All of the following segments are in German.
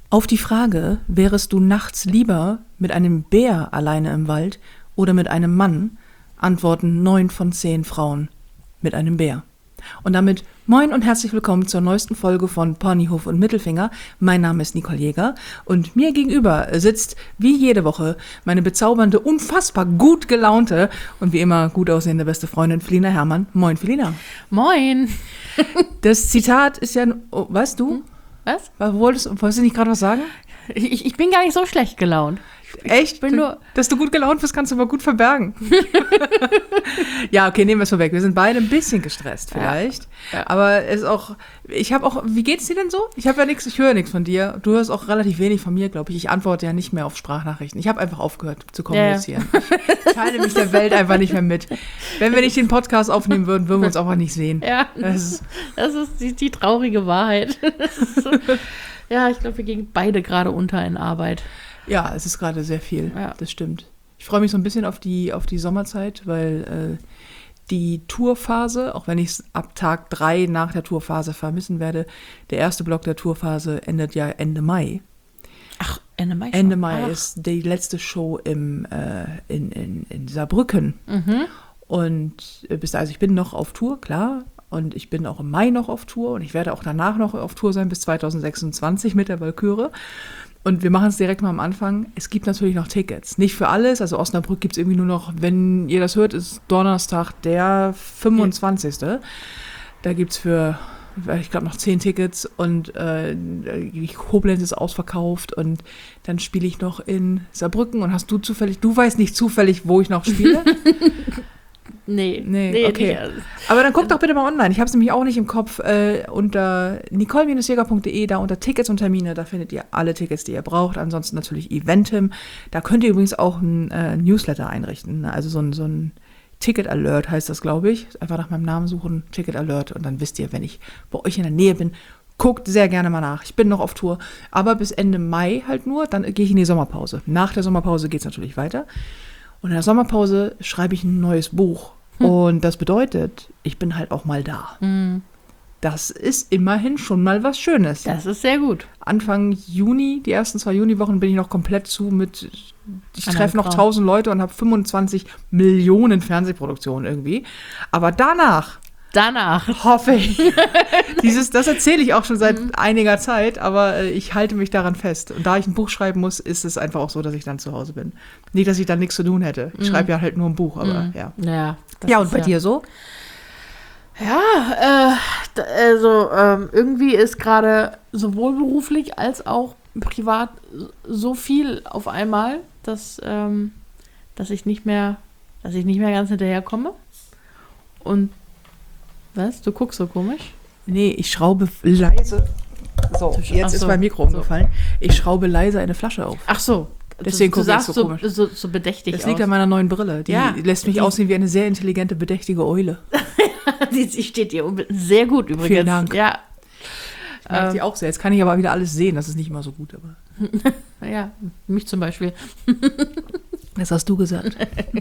Auf die Frage, wärest du nachts lieber mit einem Bär alleine im Wald oder mit einem Mann, antworten 9 von 10 Frauen mit einem Bär. Und damit moin und herzlich willkommen zur neuesten Folge von Ponyhof und Mittelfinger. Mein Name ist Nicole Jäger und mir gegenüber sitzt wie jede Woche meine bezaubernde, unfassbar gut gelaunte und wie immer gut aussehende beste Freundin Felina Herrmann. Moin Felina. Moin. Das Zitat ist ja, oh, weißt du? Was? Wolltest du nicht gerade was sagen? Ich bin gar nicht so schlecht gelaunt. Echt? Dass du gut gelaunt bist, kannst du aber gut verbergen. Ja, okay, nehmen wir es mal weg. Wir sind beide ein bisschen gestresst vielleicht. Ja. Aber es ist auch, wie geht's dir denn so? Ich höre nichts von dir. Du hörst auch relativ wenig von mir, glaube ich. Ich antworte ja nicht mehr auf Sprachnachrichten. Ich habe einfach aufgehört zu kommunizieren. Ja. Ich teile mich der Welt einfach nicht mehr mit. Wenn wir nicht den Podcast aufnehmen würden, würden wir uns auch nicht sehen. Ja, das ist die traurige Wahrheit. Ja, ich glaube, wir gehen beide gerade unter in Arbeit. Ja, es ist gerade sehr viel, ja. Das stimmt. Ich freue mich so ein bisschen auf die Sommerzeit, weil die Tourphase, auch wenn ich es ab Tag 3 nach der Tourphase vermissen werde, der erste Block der Tourphase endet ja Ende Mai. Ach, Ende Mai schon. Ende Mai ist die letzte Show in Saarbrücken. Mhm. Und also ich bin noch auf Tour, klar. Und ich bin auch im Mai noch auf Tour. Und ich werde auch danach noch auf Tour sein bis 2026 mit der Walküre. Und wir machen es direkt mal am Anfang. Es gibt natürlich noch Tickets. Nicht für alles. Also Osnabrück gibt es irgendwie nur noch, wenn ihr das hört, ist Donnerstag der 25. Ja. Da gibt es für, ich glaube, noch 10 Tickets. Und Koblenz ist ausverkauft. Und dann spiele ich noch in Saarbrücken. Und du weißt nicht zufällig, wo ich noch spiele? Nee, okay. Nicht. Aber dann guckt doch bitte mal online. Ich habe es nämlich auch nicht im Kopf. Unter nicole-jäger.de, da unter Tickets und Termine, da findet ihr alle Tickets, die ihr braucht. Ansonsten natürlich Eventim. Da könnt ihr übrigens auch ein Newsletter einrichten. Also so ein Ticket-Alert heißt das, glaube ich. Einfach nach meinem Namen suchen, Ticket-Alert. Und dann wisst ihr, wenn ich bei euch in der Nähe bin, guckt sehr gerne mal nach. Ich bin noch auf Tour. Aber bis Ende Mai halt nur. Dann gehe ich in die Sommerpause. Nach der Sommerpause geht es natürlich weiter. Und in der Sommerpause schreibe ich ein neues Buch. Und das bedeutet, ich bin halt auch mal da. Mhm. Das ist immerhin schon mal was Schönes. Das ist sehr gut. Anfang Juni, die ersten 2 Juniwochen, bin ich noch komplett ich treffe noch 1000 Leute und habe 25 Millionen Fernsehproduktionen irgendwie. Aber danach hoffe ich. Das erzähle ich auch schon seit einiger Zeit, aber ich halte mich daran fest. Und da ich ein Buch schreiben muss, ist es einfach auch so, dass ich dann zu Hause bin. Nicht, dass ich dann nichts zu tun hätte. Ich schreibe ja halt nur ein Buch, aber ja. Ja, und bei dir so? Ja, also irgendwie ist gerade sowohl beruflich als auch privat so viel auf einmal, dass ich nicht mehr ganz hinterherkomme. Und was? Du guckst so komisch? Nee, ich schraube leise. So, jetzt ist mein Mikro umgefallen. Ich schraube leise eine Flasche auf. Ach so. Deswegen gucke ich so komisch. So bedächtig aus. Das liegt an meiner neuen Brille. Die lässt mich aussehen wie eine sehr intelligente, bedächtige Eule. Sie steht dir sehr gut übrigens. Vielen Dank. Ja. Ich mag sie auch sehr. Jetzt kann ich aber wieder alles sehen. Das ist nicht immer so gut. Aber ja, mich zum Beispiel. Das hast du gesagt.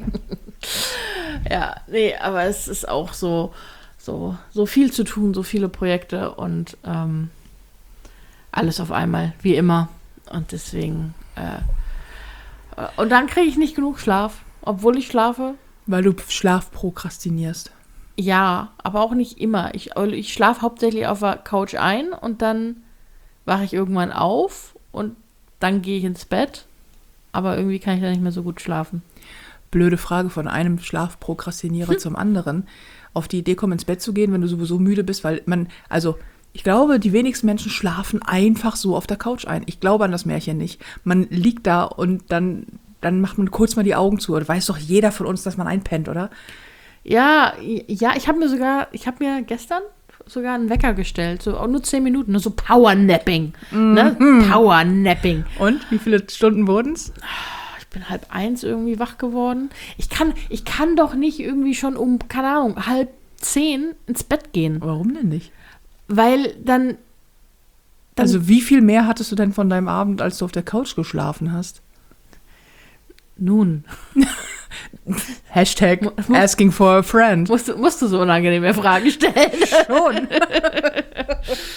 Ja, nee, aber es ist auch so viel zu tun, so viele Projekte und alles auf einmal, wie immer. Und deswegen und dann kriege ich nicht genug Schlaf, obwohl ich schlafe. Weil du Schlaf prokrastinierst. Ja, aber auch nicht immer. Ich schlafe hauptsächlich auf der Couch ein und dann wache ich irgendwann auf und dann gehe ich ins Bett. Aber irgendwie kann ich da nicht mehr so gut schlafen. Blöde Frage von einem Schlafprokrastinierer zum anderen. Auf die Idee kommen, ins Bett zu gehen, wenn du sowieso müde bist, weil ich glaube, die wenigsten Menschen schlafen einfach so auf der Couch ein. Ich glaube an das Märchen nicht. Man liegt da und dann macht man kurz mal die Augen zu. Und weiß doch jeder von uns, dass man einpennt, oder? Ja, ich habe mir gestern sogar einen Wecker gestellt, so auch nur 10 Minuten, nur so Powernapping, ne? Powernapping. Und wie viele Stunden wurden es? Ich bin 12:30 irgendwie wach geworden. Ich kann doch nicht irgendwie schon um, keine Ahnung, 9:30 ins Bett gehen. Warum denn nicht? Weil dann also wie viel mehr hattest du denn von deinem Abend, als du auf der Couch geschlafen hast? Nun. Hashtag asking for a friend. Musst du so unangenehme Fragen stellen? Schon.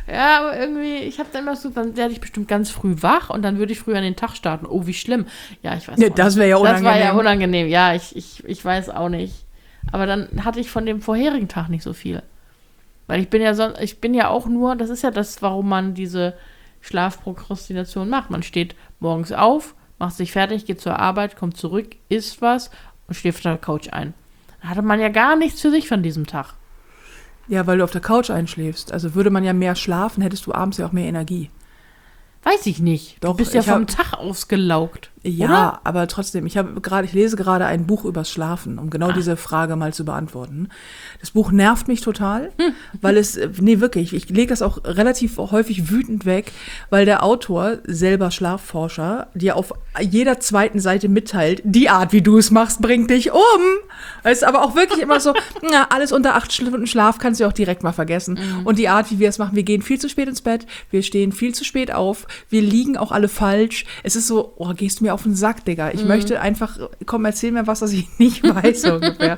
Ja, aber irgendwie, ich habe dann immer so, dann werde ich bestimmt ganz früh wach und dann würde ich früh an den Tag starten. Oh, wie schlimm. Ja, ich weiß Ja, auch das nicht. wäre ja Das war unangenehm. ja unangenehm. Ja, ich weiß auch nicht. Aber dann hatte ich von dem vorherigen Tag nicht so viel. Weil ich bin ja auch nur, das ist ja das, warum man diese Schlafprokrastination macht. Man steht morgens auf, macht sich fertig, geht zur Arbeit, kommt zurück, isst was und schläft auf der Couch ein. Da hatte man ja gar nichts für sich von diesem Tag. Ja, weil du auf der Couch einschläfst. Also würde man ja mehr schlafen, hättest du abends ja auch mehr Energie. Weiß ich nicht. Doch, Du bist ja ich vom hab- Tag ausgelaugt. Ja, Oder? aber trotzdem, ich lese gerade ein Buch übers Schlafen, um genau diese Frage mal zu beantworten. Das Buch nervt mich total, weil wirklich, ich lege das auch relativ häufig wütend weg, weil der Autor, selber Schlafforscher, dir auf jeder zweiten Seite mitteilt, die Art, wie du es machst, bringt dich um. Es ist aber auch wirklich immer so, na, alles unter 8 Stunden Schlaf kannst du auch direkt mal vergessen. Und die Art, wie wir es machen, wir gehen viel zu spät ins Bett, wir stehen viel zu spät auf, wir liegen auch alle falsch. Es ist so, oh, gehst du mir auf den Sack, Digga. Ich möchte einfach, komm, erzähl mir was ich nicht weiß, so ungefähr.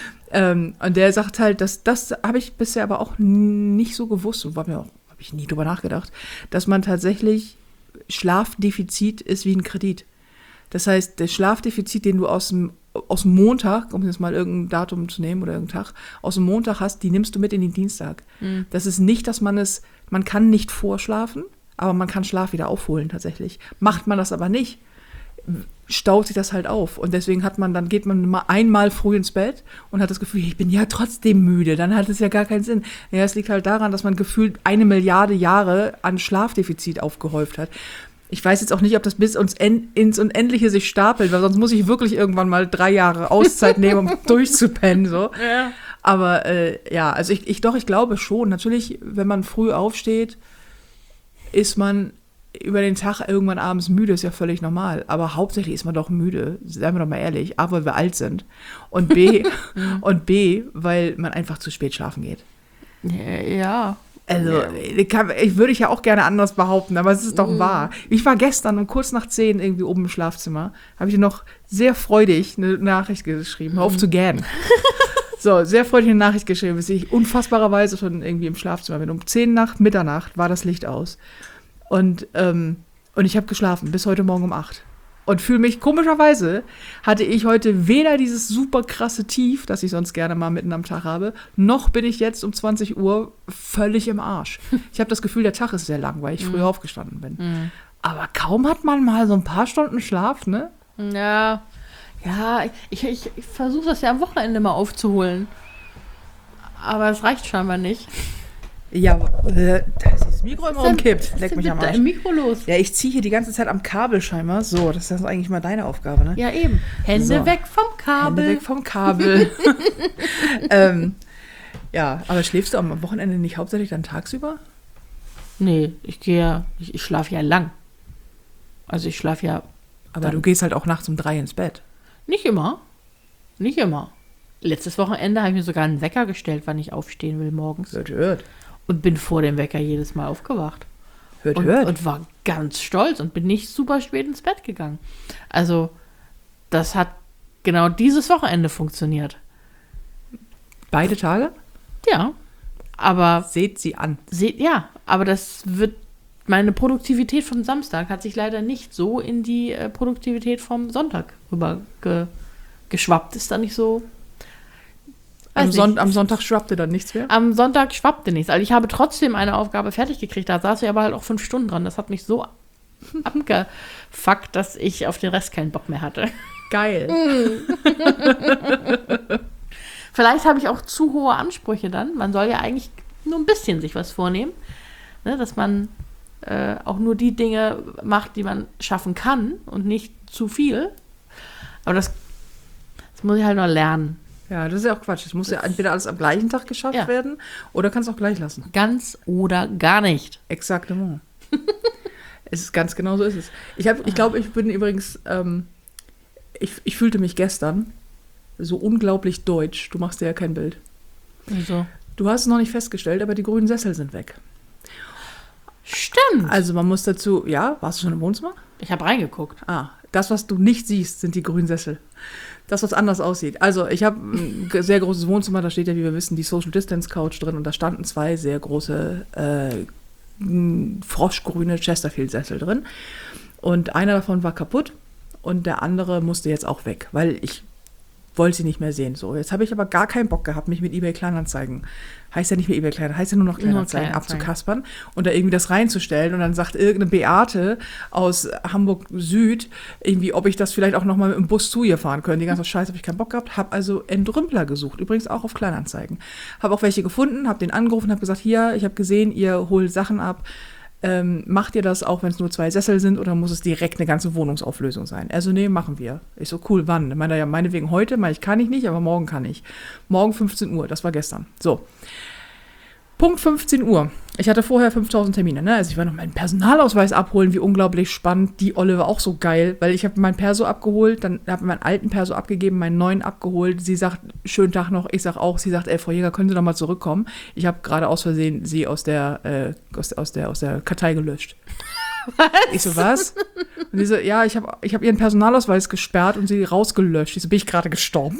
Und der sagt halt, das habe ich bisher aber auch nicht so gewusst und habe ich nie drüber nachgedacht, dass man tatsächlich, Schlafdefizit ist wie ein Kredit. Das heißt, der Schlafdefizit, den du aus dem Montag, um jetzt mal irgendein Datum zu nehmen oder irgendeinen Tag, aus dem Montag hast, die nimmst du mit in den Dienstag. Das ist nicht, dass man kann nicht vorschlafen, aber man kann Schlaf wieder aufholen tatsächlich. Macht man das aber nicht, staut sich das halt auf. Und deswegen geht man mal einmal früh ins Bett und hat das Gefühl, ich bin ja trotzdem müde. Dann hat es ja gar keinen Sinn. Ja, es liegt halt daran, dass man gefühlt 1 Milliarde Jahre an Schlafdefizit aufgehäuft hat. Ich weiß jetzt auch nicht, ob das bis ins Unendliche sich stapelt, weil sonst muss ich wirklich irgendwann mal 3 Jahre Auszeit nehmen, um durchzupennen. So. Ja. Aber ja, also ich glaube schon. Natürlich, wenn man früh aufsteht, ist man über den Tag irgendwann abends müde, ist ja völlig normal. Aber hauptsächlich ist man doch müde, seien wir doch mal ehrlich. A, weil wir alt sind. Und B, weil man einfach zu spät schlafen geht. Ja. Also, würde ich ja auch gerne anders behaupten, aber es ist doch wahr. Ich war gestern um kurz nach 10 irgendwie oben im Schlafzimmer, habe ich dir noch sehr freudig eine Nachricht geschrieben. Hör auf zu gähnen. So, sehr freudig eine Nachricht geschrieben, bis ich unfassbarerweise schon irgendwie im Schlafzimmer bin. Um 10 nach Mitternacht war das Licht aus. Und ich habe geschlafen bis heute Morgen um 8. Und fühle mich, komischerweise, hatte ich heute weder dieses super krasse Tief, das ich sonst gerne mal mitten am Tag habe, noch bin ich jetzt um 20 Uhr völlig im Arsch. Ich habe das Gefühl, der Tag ist sehr lang, weil ich früh aufgestanden bin. Aber kaum hat man mal so ein paar Stunden Schlaf, ne? Ja. Ja, ich versuche das ja am Wochenende mal aufzuholen. Aber es reicht scheinbar nicht. Ja, da ist das Mikro immer umkippt. Was Leck ist mich denn am mit Arsch. deinem Mikro los? Ja, ich ziehe hier die ganze Zeit am Kabel scheinbar. So, das ist eigentlich mal deine Aufgabe, ne? Ja, eben. Hände So. weg vom Kabel. Hände weg vom Kabel. Ja, aber schläfst du am Wochenende nicht hauptsächlich dann tagsüber? Nee, ich schlafe ja lang. Also ich schlafe ja Aber du gehst halt auch nachts um 3 ins Bett. nicht immer. Nicht immer. Letztes Wochenende habe ich mir sogar einen Wecker gestellt, wann ich aufstehen will morgens. Hört. Und bin vor dem Wecker jedes Mal aufgewacht. Hört. Und war ganz stolz und bin nicht super spät ins Bett gegangen. Also, das hat genau dieses Wochenende funktioniert. Beide Tage? Ja, aber Seht sie an. aber das wird, meine Produktivität vom Samstag hat sich leider nicht so in die Produktivität vom Sonntag rüber geschwappt. Ist da nicht so. Am Weiß nicht. Sonntag schwappte dann nichts mehr? Am Sonntag schwappte nichts. Also ich habe trotzdem eine Aufgabe fertig gekriegt. Da saß ich aber halt auch 5 Stunden dran. Das hat mich so abgefuckt, dass ich auf den Rest keinen Bock mehr hatte. Geil. Vielleicht habe ich auch zu hohe Ansprüche dann. Man soll ja eigentlich nur ein bisschen sich was vornehmen. Ne, dass man auch nur die Dinge macht, die man schaffen kann und nicht zu viel. Aber das muss ich halt noch lernen. Ja, das ist ja auch Quatsch. Es muss ja entweder alles am gleichen Tag geschafft Ja. werden oder kannst auch gleich lassen. Ganz oder gar nicht. Exaktement. Es ist ganz genau so ist es. Ich glaube, ich bin übrigens, ich fühlte mich gestern so unglaublich deutsch. Du machst dir ja kein Bild. Also. Du hast es noch nicht festgestellt, aber die grünen Sessel sind weg. Stimmt. Also man muss dazu, ja, warst du schon im Wohnzimmer? Ich habe reingeguckt. Das, was du nicht siehst, sind die grünen Sessel. Das, was anders aussieht. Also ich habe ein sehr großes Wohnzimmer, da steht ja, wie wir wissen, die Social Distance Couch drin und da standen 2 sehr große froschgrüne Chesterfield-Sessel drin. Und einer davon war kaputt und der andere musste jetzt auch weg, weil ich wollte sie nicht mehr sehen. So, jetzt habe ich aber gar keinen Bock gehabt, mich mit eBay Kleinanzeigen, heißt ja nicht mehr eBay Kleinanzeigen, heißt ja nur noch Kleinanzeigen abzukaspern und da irgendwie das reinzustellen und dann sagt irgendeine Beate aus Hamburg Süd irgendwie, ob ich das vielleicht auch nochmal mit dem Bus zu ihr fahren könnte. Die ganze Scheiße habe ich keinen Bock gehabt, habe also Entrümpler gesucht, übrigens auch auf Kleinanzeigen. Habe auch welche gefunden, habe den angerufen, habe gesagt, hier, ich habe gesehen, ihr holt Sachen ab. Macht ihr das auch, wenn es nur 2 Sessel sind oder muss es direkt eine ganze Wohnungsauflösung sein? Also nee, machen wir. Ich so, cool, wann? Ich meine, ja, meinetwegen heute, kann ich nicht, aber morgen kann ich. Morgen 15 Uhr, das war gestern. So, Punkt 15 Uhr. Ich hatte vorher 5000 Termine, ne? Also ich war noch meinen Personalausweis abholen, wie unglaublich spannend. Die Olle war auch so geil, weil ich habe meinen Perso abgeholt, dann habe ich meinen alten Perso abgegeben, meinen neuen abgeholt. Sie sagt, schönen Tag noch, ich sag auch, sie sagt, Frau Jäger, können Sie doch mal zurückkommen? Ich habe gerade aus Versehen sie aus der Kartei gelöscht. Was? Ich so, was? Und sie so, ja, ich hab ihren Personalausweis gesperrt und sie rausgelöscht. Ich so, bin ich gerade gestorben?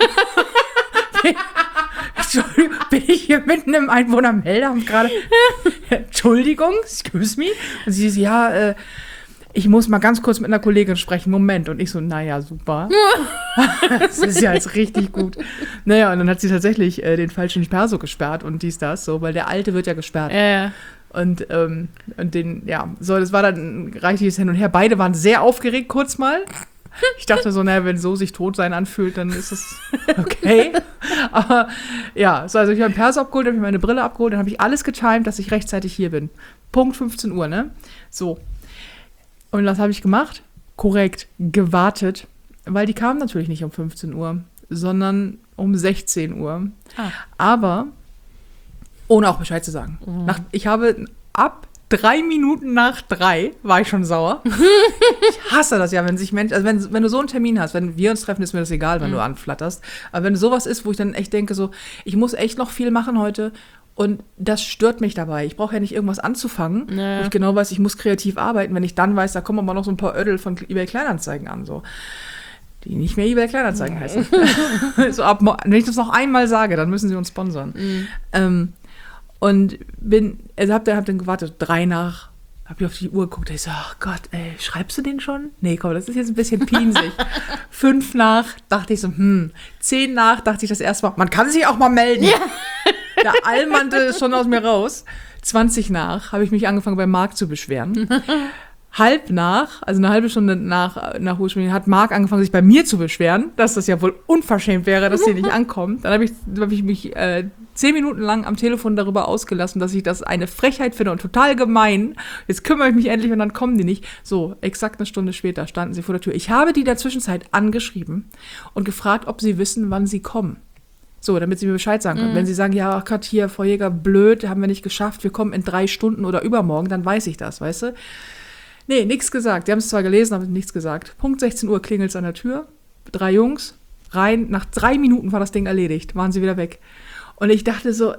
Entschuldigung, bin ich hier mitten im Einwohnermeldeamt gerade? Entschuldigung, excuse me. Und sie so, ja, ich muss mal ganz kurz mit einer Kollegin sprechen, Moment. Und ich so, naja, super. Das ist ja jetzt richtig gut. Naja, und dann hat sie tatsächlich den falschen Perso gesperrt und das, so, weil der alte wird ja gesperrt. Ja. Und das war dann ein reichliches Hin und Her. Beide waren sehr aufgeregt, kurz mal. Ich dachte so, naja, wenn so sich Totsein anfühlt, dann ist es okay. Aber ja, so, also ich habe einen Perso abgeholt, habe ich meine Brille abgeholt, dann habe ich alles getimt, dass ich rechtzeitig hier bin. Punkt 15 Uhr, ne? So. Und was habe ich gemacht? Korrekt, gewartet, weil die kamen natürlich nicht um 15 Uhr, sondern um 16 Uhr. Aber ohne auch Bescheid zu sagen. Ich habe ab 3 Minuten nach 3 war ich schon sauer. Ich hasse das ja, wenn sich Menschen, also wenn du so einen Termin hast, wenn wir uns treffen, ist mir das egal, wenn du anflatterst. Aber wenn sowas ist, wo ich dann echt denke, so, ich muss echt noch viel machen heute und das stört mich dabei. Ich brauche ja nicht irgendwas anzufangen, wo ich genau weiß, ich muss kreativ arbeiten, wenn ich dann weiß, da kommen aber noch so ein paar Ödel von eBay Kleinanzeigen an, so. Die nicht mehr eBay Kleinanzeigen heißen. So, wenn ich das noch einmal sage, dann müssen sie uns sponsern. Und hab dann gewartet, 3 nach, hab ich auf die Uhr geguckt, ich so, ach Gott, ey, schreibst du den schon? Nee, komm, das ist jetzt ein bisschen pinsig. 5 nach, dachte ich so, 10 nach, dachte ich das erste Mal, man kann sich auch mal melden. Ja. Der Allmannte ist schon aus mir raus. 20 nach, habe ich mich angefangen, beim Marc zu beschweren. Halb nach, also eine halbe Stunde nach Ursprünglich, hat Marc angefangen, sich bei mir zu beschweren, dass das ja wohl unverschämt wäre, dass sie nicht ankommt. Dann hab ich mich 10 Minuten lang am Telefon darüber ausgelassen, dass ich das eine Frechheit finde und total gemein. Jetzt kümmere ich mich endlich und dann kommen die nicht. So, exakt eine Stunde später standen sie vor der Tür. Ich habe die in der Zwischenzeit angeschrieben und gefragt, ob sie wissen, wann sie kommen. So, damit sie mir Bescheid sagen können. Wenn sie sagen, ja, Gott, hier, Frau Jäger, blöd, haben wir nicht geschafft, wir kommen in 3 Stunden oder übermorgen, dann weiß ich das, weißt du? Nee, nichts gesagt. Die haben es zwar gelesen, aber nichts gesagt. Punkt 16 Uhr klingelt es an der Tür. 3 Jungs, rein. Nach 3 Minuten war das Ding erledigt. Waren sie wieder weg. Und ich dachte so,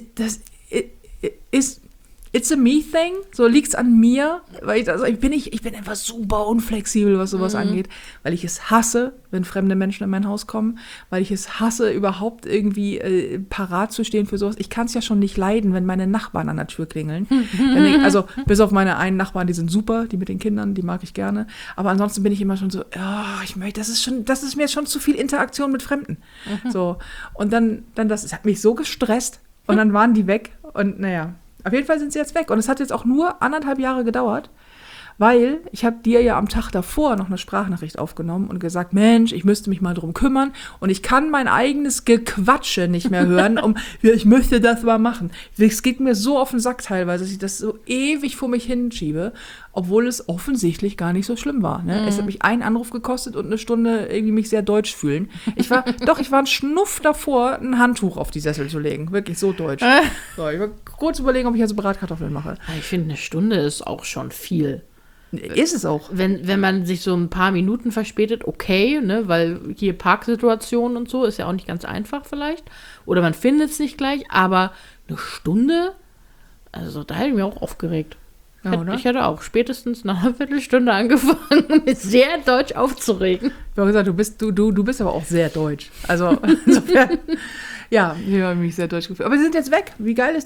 it's a me thing? So, liegt's an mir? Weil ich bin einfach super unflexibel, was sowas angeht. Weil ich es hasse, wenn fremde Menschen in mein Haus kommen. Weil ich es hasse, überhaupt irgendwie parat zu stehen für sowas. Ich kann es ja schon nicht leiden, wenn meine Nachbarn an der Tür klingeln. Also, bis auf meine einen Nachbarn, die sind super, die mit den Kindern, die mag ich gerne. Aber ansonsten bin ich immer schon so, das ist mir schon zu viel Interaktion mit Fremden. So. Und dann das hat mich so gestresst. Und dann waren die weg. Und naja. Auf jeden Fall sind sie jetzt weg. Und es hat jetzt auch nur 1,5 Jahre gedauert, weil ich habe dir ja am Tag davor noch eine Sprachnachricht aufgenommen und gesagt, Mensch, ich müsste mich mal drum kümmern und ich kann mein eigenes Gequatsche nicht mehr hören, ich möchte das mal machen. Es geht mir so auf den Sack teilweise, dass ich das so ewig vor mich hinschiebe, obwohl es offensichtlich gar nicht so schlimm war. Ne? Es hat mich einen Anruf gekostet und eine Stunde irgendwie mich sehr deutsch fühlen. Ich war ein Schnuff davor, ein Handtuch auf die Sessel zu legen. Wirklich so deutsch. So, ich war kurz überlegen, ob ich jetzt Bratkartoffeln mache. Ich finde, eine Stunde ist auch schon viel. Ist es auch. Wenn man sich so ein paar Minuten verspätet, okay, ne, weil hier Parksituationen und so ist ja auch nicht ganz einfach vielleicht. Oder man findet es nicht gleich, aber eine Stunde, also da hätte ich mich auch aufgeregt. Ja, ich hätte auch spätestens nach einer Viertelstunde angefangen, mich sehr deutsch aufzuregen. Ich habe gesagt, du bist aber auch sehr deutsch. Also insofern, ja, ich habe mich sehr deutsch gefühlt. Aber sie sind jetzt weg. Wie geil ist das?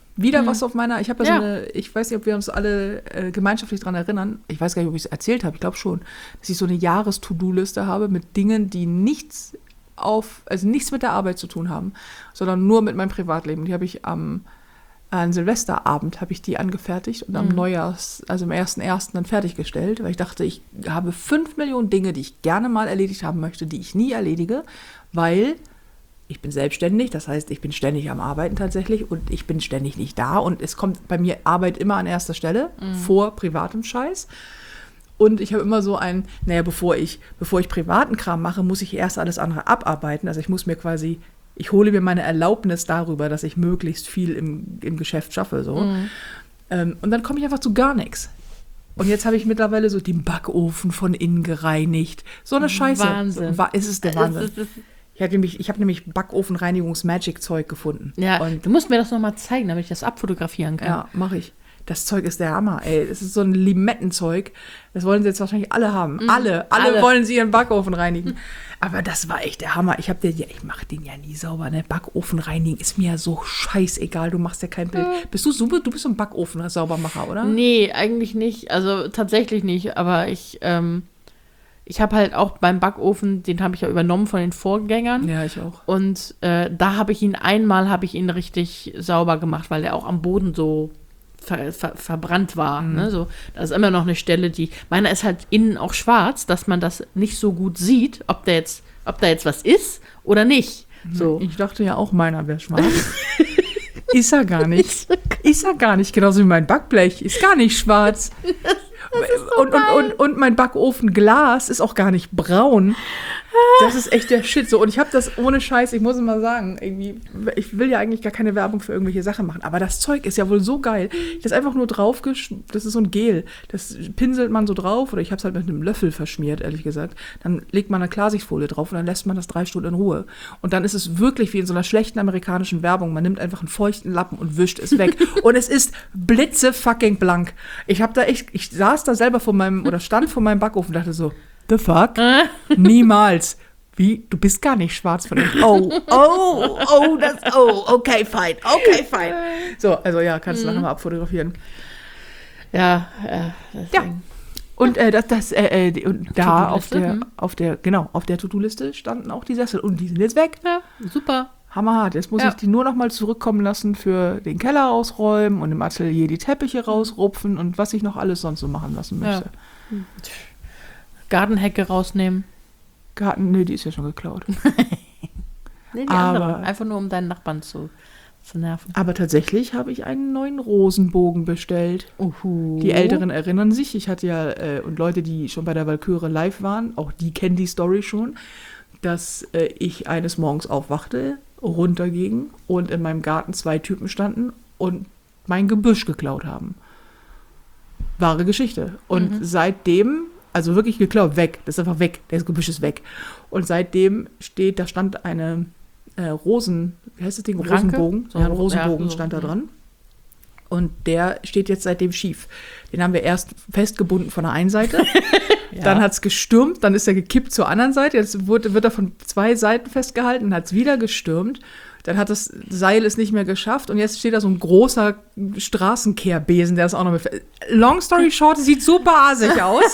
Wieder was auf meiner, ich habe ja Ja. so eine, ich weiß nicht, ob wir uns alle gemeinschaftlich daran erinnern, ich weiß gar nicht, ob ich es erzählt habe, ich glaube schon, dass ich so eine Jahres-To-Do-Liste habe mit Dingen, die nichts mit der Arbeit zu tun haben, sondern nur mit meinem Privatleben. Die habe ich an Silvesterabend habe ich die angefertigt und am Neujahrs, also am 1.1. dann fertiggestellt, weil ich dachte, ich habe 5 Millionen Dinge, die ich gerne mal erledigt haben möchte, die ich nie erledige, weil ich bin selbstständig, das heißt, ich bin ständig am Arbeiten tatsächlich und ich bin ständig nicht da und es kommt bei mir Arbeit immer an erster Stelle vor privatem Scheiß. Und ich habe immer so bevor ich privaten Kram mache, muss ich erst alles andere abarbeiten. Also ich hole mir meine Erlaubnis darüber, dass ich möglichst viel im Geschäft schaffe. So. Und dann komme ich einfach zu gar nichts. Und jetzt habe ich mittlerweile so den Backofen von innen gereinigt. So eine Scheiße. Wahnsinn. Es ist der Wahnsinn. Ich habe nämlich Backofenreinigungs-Magic-Zeug gefunden. Ja, Und du musst mir das nochmal zeigen, damit ich das abfotografieren kann. ja, mache ich. Das Zeug ist der Hammer, ey. Das ist so ein Limettenzeug. Das wollen sie jetzt wahrscheinlich alle haben. Alle wollen sie ihren Backofen reinigen. Aber das war echt der Hammer. Ich mache den ja nie sauber. Ne? Backofen reinigen ist mir ja so scheißegal. Du machst ja kein Bild. Du bist so ein Backofen-Saubermacher, oder? Nee, eigentlich nicht. Also tatsächlich nicht. Aber ich habe halt auch beim Backofen, den habe ich ja übernommen von den Vorgängern. Ja, ich auch. Und da habe ich ihn richtig sauber gemacht, weil der auch am Boden so verbrannt war. Ne? So, da ist immer noch eine Stelle, meiner ist halt innen auch schwarz, dass man das nicht so gut sieht, ob da jetzt was ist oder nicht. So. Ich dachte ja auch, meiner wäre schwarz. Ist er gar nicht. Ist er gar nicht. Genauso wie mein Backblech. Ist gar nicht schwarz. Und mein Backofenglas ist auch gar nicht braun. Das ist echt der Shit. So, und ich habe das ohne Scheiß, ich muss es mal sagen, irgendwie, ich will ja eigentlich gar keine Werbung für irgendwelche Sachen machen, aber das Zeug ist ja wohl so geil. Das einfach nur das ist so ein Gel. Das pinselt man so drauf, oder ich habe es halt mit einem Löffel verschmiert, ehrlich gesagt. Dann legt man eine Klarsichtfolie drauf und dann lässt man das 3 Stunden in Ruhe. Und dann ist es wirklich wie in so einer schlechten amerikanischen Werbung. Man nimmt einfach einen feuchten Lappen und wischt es weg. Und es ist blitzefucking blank. Ich saß da selber stand vor meinem Backofen und dachte so, the fuck? Niemals. Wie? Du bist gar nicht schwarz von dem. Okay, fine. So, also ja, kannst du nachher mal abfotografieren. Ja, Ja. Und auf der To-Do-Liste standen auch die Sessel und die sind jetzt weg. Ja, super. Hammerhart. Jetzt muss ich die nur noch mal zurückkommen lassen für den Keller ausräumen und im Atelier die Teppiche rausrupfen und was ich noch alles sonst so machen lassen möchte. Ja. Gartenhecke rausnehmen. Die ist ja schon geklaut. Nee, die andere. Einfach nur, um deinen Nachbarn zu nerven. Aber tatsächlich habe ich einen neuen Rosenbogen bestellt. Die Älteren erinnern sich. Ich hatte ja, und Leute, die schon bei der Walküre live waren, auch die kennen die Story schon, dass ich eines Morgens aufwachte, runterging und in meinem Garten 2 Typen standen und mein Gebüsch geklaut haben. Wahre Geschichte. Und seitdem, also wirklich geklaut, weg. Das ist einfach weg. Das Gebüsch ist weg. Und seitdem stand eine wie heißt das Ding? Ranke? Rosenbogen. So, Ja, ein Rosenbogen ja, so, stand da dran. Und der steht jetzt seitdem schief. Den haben wir erst festgebunden von der einen Seite. Ja. Dann hat es gestürmt, dann ist er gekippt zur anderen Seite. Jetzt wird er von 2 Seiten festgehalten, hat es wieder gestürmt. Dann hat das Seil es nicht mehr geschafft und jetzt steht da so ein großer Straßenkehrbesen, der das auch noch mit. Long story short, sieht super asig aus.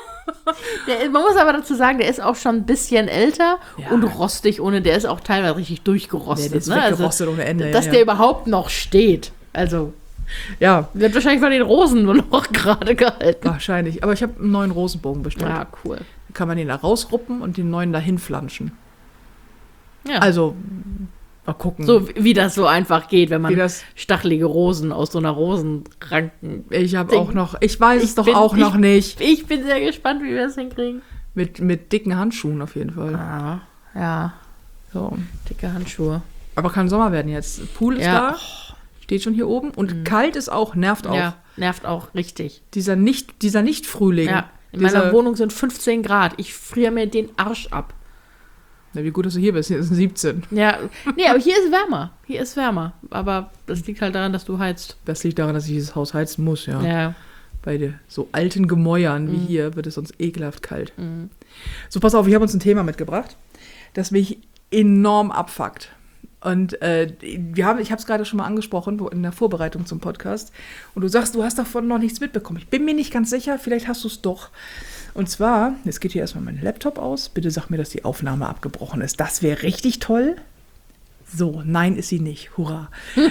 Man muss aber dazu sagen, der ist auch schon ein bisschen älter Ja. und rostig der ist auch teilweise richtig durchgerostet. Der ist ne? weggerostet ohne Ende. Dass der überhaupt noch steht. Also, Ja, wird wahrscheinlich von den Rosen nur noch gerade gehalten. wahrscheinlich. Aber ich habe einen neuen Rosenbogen bestellt. Ja, cool. Dann kann man den da rausruppen und den neuen dahin flanschen. Ja. Also, mal gucken. So wie das so einfach geht, wenn Wie man das- stachelige Rosen aus so einer Rosenranken. Ich habe Ding. auch noch, ich weiß es Ich doch bin- auch noch nicht. Ich bin sehr gespannt, wie wir das hinkriegen. Mit dicken Handschuhen auf jeden Fall. Ja, So. dicke Handschuhe. Aber kann Sommer werden jetzt. Pool ist Ja. da, steht schon hier oben. Und kalt ist auch, nervt auch. Ja, nervt auch richtig. Dieser Nicht-Frühling. Ja, in meiner Wohnung sind 15 Grad. Ich friere mir den Arsch ab. Na, wie gut, dass du hier bist. Hier sind 17. Ja, nee, aber hier ist wärmer. Hier ist wärmer. Aber das liegt halt daran, dass du heizt. Das liegt daran, dass ich dieses Haus heizen muss, ja. Ja. Bei so alten Gemäuern wie hier wird es sonst ekelhaft kalt. So, pass auf, ich habe uns ein Thema mitgebracht, das mich enorm abfuckt. Und ich habe es gerade schon mal angesprochen in der Vorbereitung zum Podcast. Und du sagst, du hast davon noch nichts mitbekommen. Ich bin mir nicht ganz sicher, vielleicht hast du es doch. Und zwar, jetzt geht hier erstmal mein Laptop aus. Bitte sag mir, dass die Aufnahme abgebrochen ist. Das wäre richtig toll. So, nein, ist sie nicht. Hurra.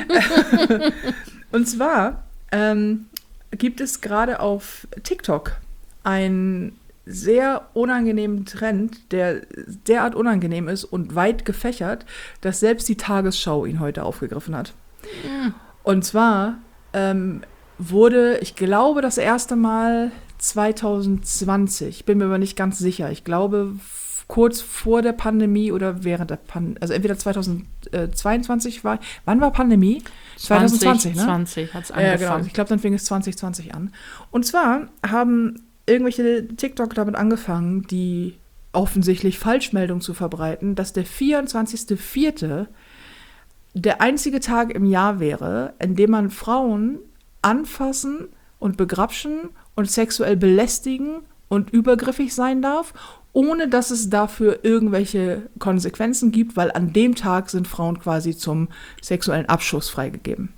Und zwar gibt es gerade auf TikTok einen sehr unangenehmen Trend, der derart unangenehm ist und weit gefächert, dass selbst die Tagesschau ihn heute aufgegriffen hat. Ja. Und zwar wurde, ich glaube, das erste Mal 2020, ich bin mir aber nicht ganz sicher, ich glaube kurz vor der Pandemie oder während der Pandemie, also entweder 2022 war, wann war Pandemie? 2020, ne? 2020 hat es angefangen. Ja, genau. Ich glaube, dann fing es 2020 an. Und zwar haben irgendwelche TikTok damit angefangen, die offensichtlich Falschmeldung zu verbreiten, dass der 24.04. der einzige Tag im Jahr wäre, in dem man Frauen anfassen und begrapschen und sexuell belästigen und übergriffig sein darf, ohne dass es dafür irgendwelche Konsequenzen gibt, weil an dem Tag sind Frauen quasi zum sexuellen Abschuss freigegeben.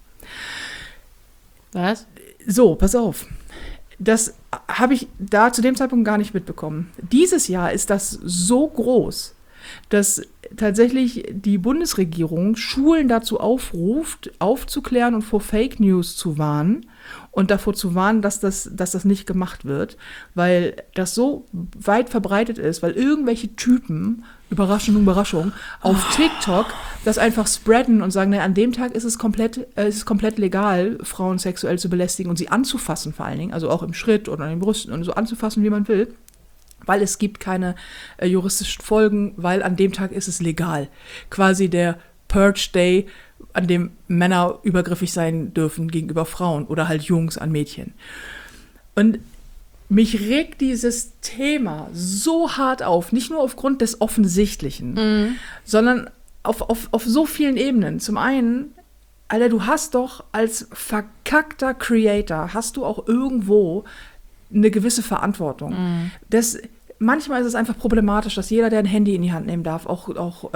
Was? So, pass auf. Das habe ich da zu dem Zeitpunkt gar nicht mitbekommen. Dieses Jahr ist das so groß, dass tatsächlich die Bundesregierung Schulen dazu aufruft, aufzuklären und vor Fake News zu warnen und davor zu warnen, dass das nicht gemacht wird, weil das so weit verbreitet ist, weil irgendwelche Typen, Überraschung, auf TikTok das einfach spreaden und sagen, naja, an dem Tag ist es komplett legal, Frauen sexuell zu belästigen und sie anzufassen vor allen Dingen, also auch im Schritt oder an den Brüsten und so anzufassen, wie man will. Weil es gibt keine juristischen Folgen, weil an dem Tag ist es legal. Quasi der Purge Day, an dem Männer übergriffig sein dürfen gegenüber Frauen oder halt Jungs an Mädchen. Und mich regt dieses Thema so hart auf, nicht nur aufgrund des Offensichtlichen, sondern auf so vielen Ebenen. Zum einen, Alter, du hast doch als verkackter Creator, hast du auch irgendwo eine gewisse Verantwortung. Manchmal ist es einfach problematisch, dass jeder, der ein Handy in die Hand nehmen darf, auch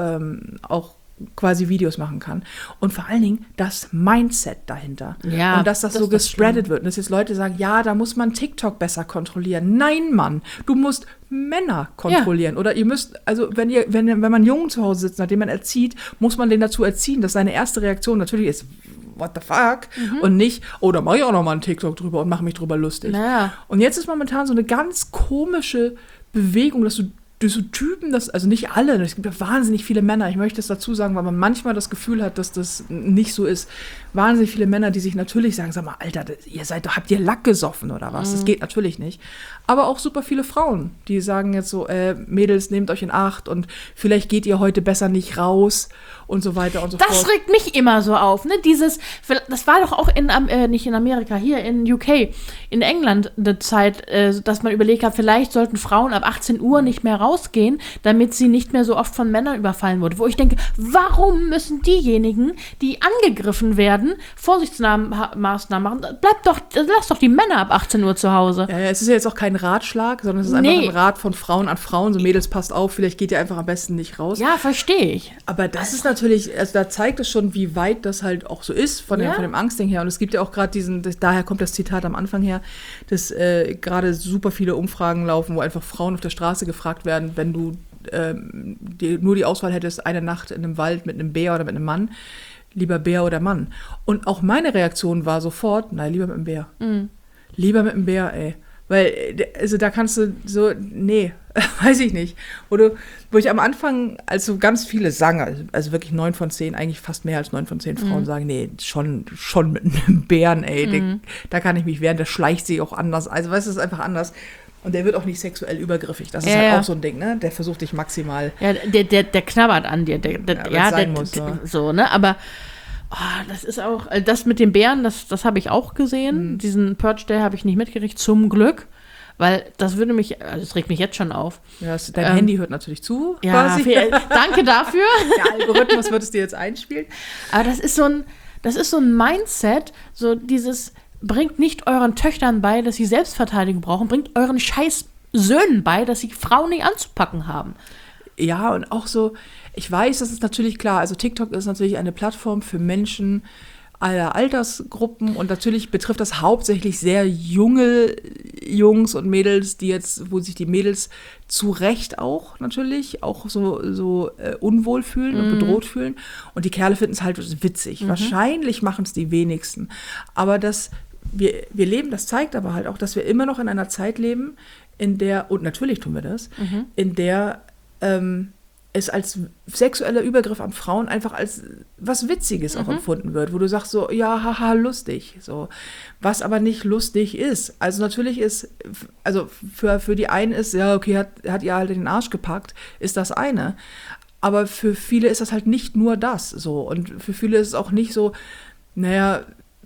quasi Videos machen kann. Und vor allen Dingen das Mindset dahinter. Ja, und dass das so gespreadet wird. Und dass jetzt Leute sagen, ja, da muss man TikTok besser kontrollieren. Nein, Mann, du musst Männer kontrollieren. Ja. Oder ihr müsst, also wenn man einen Jungen zu Hause sitzt, nachdem man erzieht, muss man den dazu erziehen, dass seine erste Reaktion natürlich ist, what the fuck? Und nicht, oh, da mache ich auch noch mal einen TikTok drüber und mache mich drüber lustig. Naja. Und jetzt ist momentan so eine ganz komische Bewegung, dass so Typen, also nicht alle, es gibt ja wahnsinnig viele Männer, ich möchte das dazu sagen, weil man manchmal das Gefühl hat, dass das nicht so ist. Wahnsinnig viele Männer, die sich natürlich sagen, sag mal, Alter, habt ihr Lack gesoffen oder was? Das geht natürlich nicht. Aber auch super viele Frauen, die sagen jetzt so, Mädels, nehmt euch in Acht und vielleicht geht ihr heute besser nicht raus und so weiter und so fort. Das regt mich immer so auf, ne? Das war doch auch nicht in Amerika, hier in UK, in England eine Zeit, dass man überlegt hat, vielleicht sollten Frauen ab 18 Uhr nicht mehr rausgehen, damit sie nicht mehr so oft von Männern überfallen wurden. Wo ich denke, warum müssen diejenigen, die angegriffen werden, Vorsichtsmaßnahmen machen? Lass doch die Männer ab 18 Uhr zu Hause. Ja, es ist ja jetzt auch kein Ratschlag, sondern es ist einfach ein Rat von Frauen an Frauen. So, Mädels, passt auf, vielleicht geht ihr einfach am besten nicht raus. Ja, verstehe ich. Aber das ist natürlich, also da zeigt es schon, wie weit das halt auch so ist von dem Angstding her. Und es gibt ja auch gerade daher kommt das Zitat am Anfang her, dass gerade super viele Umfragen laufen, wo einfach Frauen auf der Straße gefragt werden, wenn du nur die Auswahl hättest, eine Nacht in einem Wald mit einem Bär oder mit einem Mann, lieber Bär oder Mann. Und auch meine Reaktion war sofort, nein, lieber mit dem Bär. Lieber mit dem Bär, ey. Weil, also da kannst du so, nee, weiß ich nicht. Wo ich am Anfang, also ganz viele sagen, also wirklich 9 von 10, eigentlich fast mehr als 9 von 10 Frauen sagen, nee, schon mit einem Bären, ey, da kann ich mich wehren, der schleicht sich auch anders. Also, weißt du, es ist einfach anders. Und der wird auch nicht sexuell übergriffig. Das ist halt auch so ein Ding, ne? Der versucht dich maximal. Ja, der knabbert an dir. So, ne? Aber das ist auch, das mit den Bären, das habe ich auch gesehen. Diesen Purge Day habe ich nicht mitgekriegt, zum Glück. Weil das würde mich, das regt mich jetzt schon auf. Ja, dein Handy hört natürlich zu. Ja, danke dafür. Der Algorithmus wird es dir jetzt einspielen. Aber das ist so ein Mindset, so dieses, bringt nicht euren Töchtern bei, dass sie Selbstverteidigung brauchen, bringt euren scheiß Söhnen bei, dass sie Frauen nicht anzupacken haben. Ja, und auch so, ich weiß, das ist natürlich klar, also TikTok ist natürlich eine Plattform für Menschen aller Altersgruppen und natürlich betrifft das hauptsächlich sehr junge Jungs und Mädels, wo sich die Mädels zu Recht auch natürlich auch so unwohl fühlen und bedroht fühlen und die Kerle finden es halt witzig. Wahrscheinlich machen es die wenigsten, aber wir leben, das zeigt aber halt auch, dass wir immer noch in einer Zeit leben, in der, und natürlich tun wir das, in der es als sexueller Übergriff an Frauen einfach als was Witziges auch empfunden wird, wo du sagst so, ja, haha, lustig, so, was aber nicht lustig ist. Also natürlich ist, also für die einen ist, ja, okay, hat ihr halt den Arsch gepackt, ist das eine. Aber für viele ist das halt nicht nur das, so. Und für viele ist es auch nicht so, naja,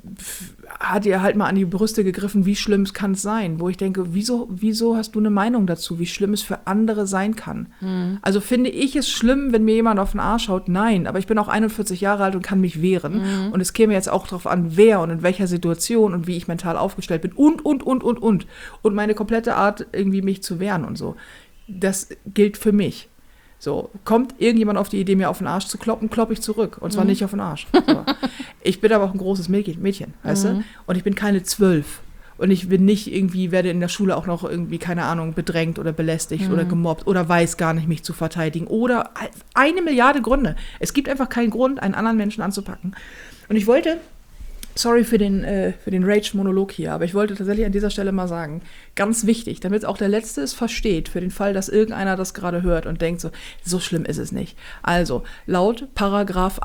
hat ihr halt mal an die Brüste gegriffen, wie schlimm es kann sein, wo ich denke, wieso hast du eine Meinung dazu, wie schlimm es für andere sein kann? Also finde ich es schlimm, wenn mir jemand auf den Arsch haut? Nein, aber ich bin auch 41 Jahre alt und kann mich wehren und es käme jetzt auch darauf an, wer und in welcher Situation und wie ich mental aufgestellt bin und meine komplette Art, irgendwie mich zu wehren und so. Das gilt für mich. So, kommt irgendjemand auf die Idee, mir auf den Arsch zu kloppen, kloppe ich zurück. Und zwar nicht auf den Arsch. So. Ich bin aber auch ein großes Mädchen, weißt du? Und ich bin keine 12. Und ich bin nicht werde in der Schule auch noch irgendwie, keine Ahnung, bedrängt oder belästigt oder gemobbt oder weiß gar nicht, mich zu verteidigen. Oder 1 Milliarde Gründe. Es gibt einfach keinen Grund, einen anderen Menschen anzupacken. Und ich wollte, sorry für den Rage-Monolog hier, aber ich wollte tatsächlich an dieser Stelle mal sagen, ganz wichtig, damit auch der Letzte es versteht, für den Fall, dass irgendeiner das gerade hört und denkt so schlimm ist es nicht. Also, laut Paragraph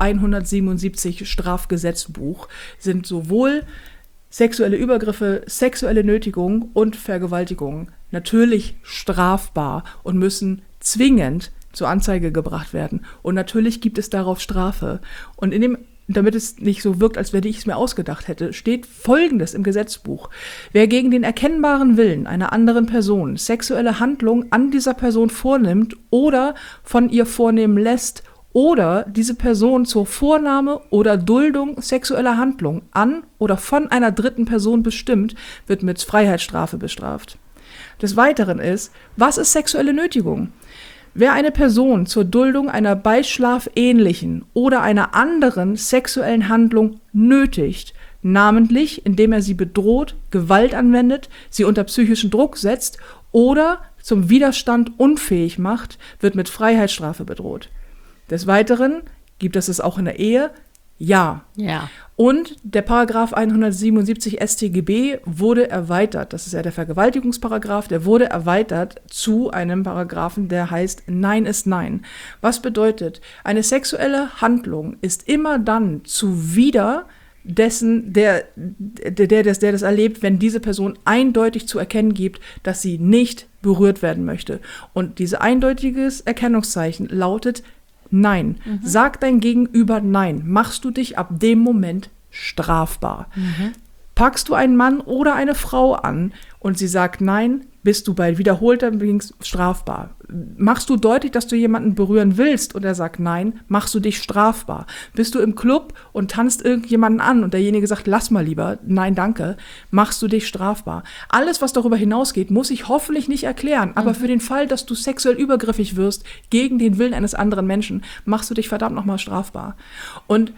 177 Strafgesetzbuch sind sowohl sexuelle Übergriffe, sexuelle Nötigung und Vergewaltigung natürlich strafbar und müssen zwingend zur Anzeige gebracht werden. Und natürlich gibt es darauf Strafe. Und damit es nicht so wirkt, als wenn ich es mir ausgedacht hätte, steht Folgendes im Gesetzbuch. Wer gegen den erkennbaren Willen einer anderen Person sexuelle Handlung an dieser Person vornimmt oder von ihr vornehmen lässt oder diese Person zur Vornahme oder Duldung sexueller Handlung an oder von einer dritten Person bestimmt, wird mit Freiheitsstrafe bestraft. Des Weiteren ist, was ist sexuelle Nötigung? Wer eine Person zur Duldung einer beischlafähnlichen oder einer anderen sexuellen Handlung nötigt, namentlich indem er sie bedroht, Gewalt anwendet, sie unter psychischen Druck setzt oder zum Widerstand unfähig macht, wird mit Freiheitsstrafe bedroht. Des Weiteren gibt es auch in der Ehe. Ja. Und der Paragraph 177 StGB wurde erweitert. Das ist ja der Vergewaltigungsparagraph. Der wurde erweitert zu einem Paragraphen, der heißt Nein ist Nein. Was bedeutet, eine sexuelle Handlung ist immer dann zuwider dessen, der das erlebt, wenn diese Person eindeutig zu erkennen gibt, dass sie nicht berührt werden möchte. Und dieses eindeutiges Erkennungszeichen lautet Nein. Sag dein Gegenüber Nein. Machst du dich ab dem Moment strafbar. Packst du einen Mann oder eine Frau an und sie sagt Nein, bist du bei wiederholter strafbar. Machst du deutlich, dass du jemanden berühren willst und er sagt Nein, machst du dich strafbar. Bist du im Club und tanzt irgendjemanden an und derjenige sagt, lass mal lieber, nein, danke, machst du dich strafbar. Alles, was darüber hinausgeht, muss ich hoffentlich nicht erklären, aber für den Fall, dass du sexuell übergriffig wirst gegen den Willen eines anderen Menschen, machst du dich verdammt nochmal strafbar. Und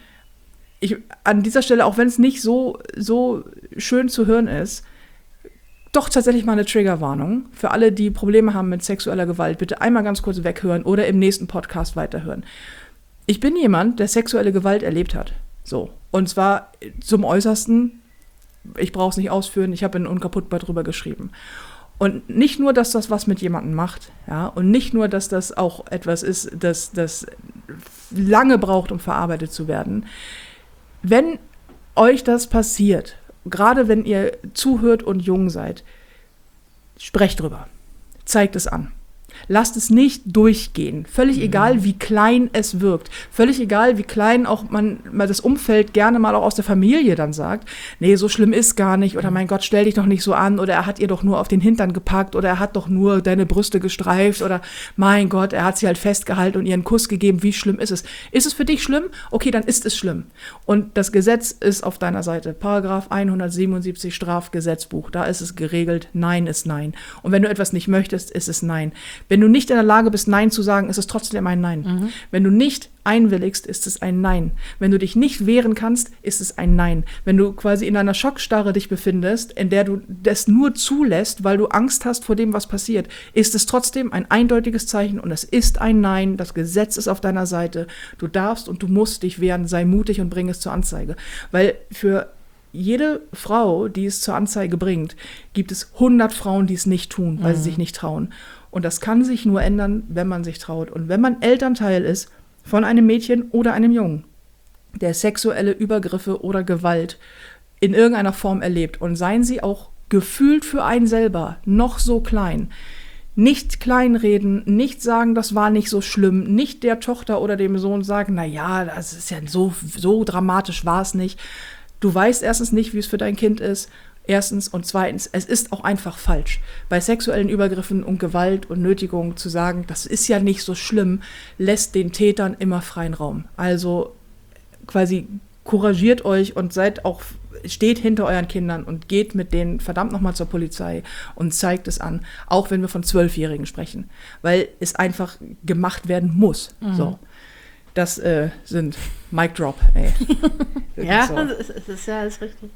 an dieser Stelle, auch wenn es nicht so schön zu hören ist, doch tatsächlich mal eine Triggerwarnung für alle, die Probleme haben mit sexueller Gewalt. Bitte einmal ganz kurz weghören oder im nächsten Podcast weiterhören. Ich bin jemand, der sexuelle Gewalt erlebt hat. So. Und zwar zum Äußersten. Ich brauche es nicht ausführen. Ich habe in Unkaputtbar drüber geschrieben. Und nicht nur, dass das was mit jemandem macht, ja, und nicht nur, dass das auch etwas ist, das lange braucht, um verarbeitet zu werden. Wenn euch das passiert, gerade wenn ihr zuhört und jung seid, sprecht drüber. Zeigt es an. Lasst es nicht durchgehen. Völlig egal, wie klein es wirkt. Völlig egal, wie klein auch man mal das Umfeld gerne mal auch aus der Familie dann sagt, nee, so schlimm ist gar nicht oder mein Gott, stell dich doch nicht so an oder er hat ihr doch nur auf den Hintern gepackt oder er hat doch nur deine Brüste gestreift oder mein Gott, er hat sie halt festgehalten und ihr einen Kuss gegeben. Wie schlimm ist es? Ist es für dich schlimm? Okay, dann ist es schlimm. Und das Gesetz ist auf deiner Seite. Paragraph 177 Strafgesetzbuch. Da ist es geregelt. Nein ist Nein. Und wenn du etwas nicht möchtest, ist es Nein. Wenn du nicht in der Lage bist, Nein zu sagen, ist es trotzdem ein Nein. Wenn du nicht einwilligst, ist es ein Nein. Wenn du dich nicht wehren kannst, ist es ein Nein. Wenn du quasi in einer Schockstarre dich befindest, in der du das nur zulässt, weil du Angst hast vor dem, was passiert, ist es trotzdem ein eindeutiges Zeichen und es ist ein Nein. Das Gesetz ist auf deiner Seite. Du darfst und du musst dich wehren. Sei mutig und bring es zur Anzeige. Weil für jede Frau, die es zur Anzeige bringt, gibt es 100 Frauen, die es nicht tun, weil sie sich nicht trauen. Und das kann sich nur ändern, wenn man sich traut. Und wenn man Elternteil ist von einem Mädchen oder einem Jungen, der sexuelle Übergriffe oder Gewalt in irgendeiner Form erlebt, und seien sie auch gefühlt für einen selber noch so klein, nicht kleinreden, nicht sagen, das war nicht so schlimm, nicht der Tochter oder dem Sohn sagen, naja, das ist ja so dramatisch war es nicht. Du weißt erstens nicht, wie es für dein Kind ist. Erstens und zweitens, es ist auch einfach falsch. Bei sexuellen Übergriffen und Gewalt und Nötigung zu sagen, das ist ja nicht so schlimm, lässt den Tätern immer freien Raum. Also quasi couragiert euch und steht hinter euren Kindern und geht mit denen verdammt nochmal zur Polizei und zeigt es an. Auch wenn wir von 12-Jährigen sprechen. Weil es einfach gemacht werden muss. So. Das sind Mic Drop, ey. Ja, so. es ist ja alles richtig.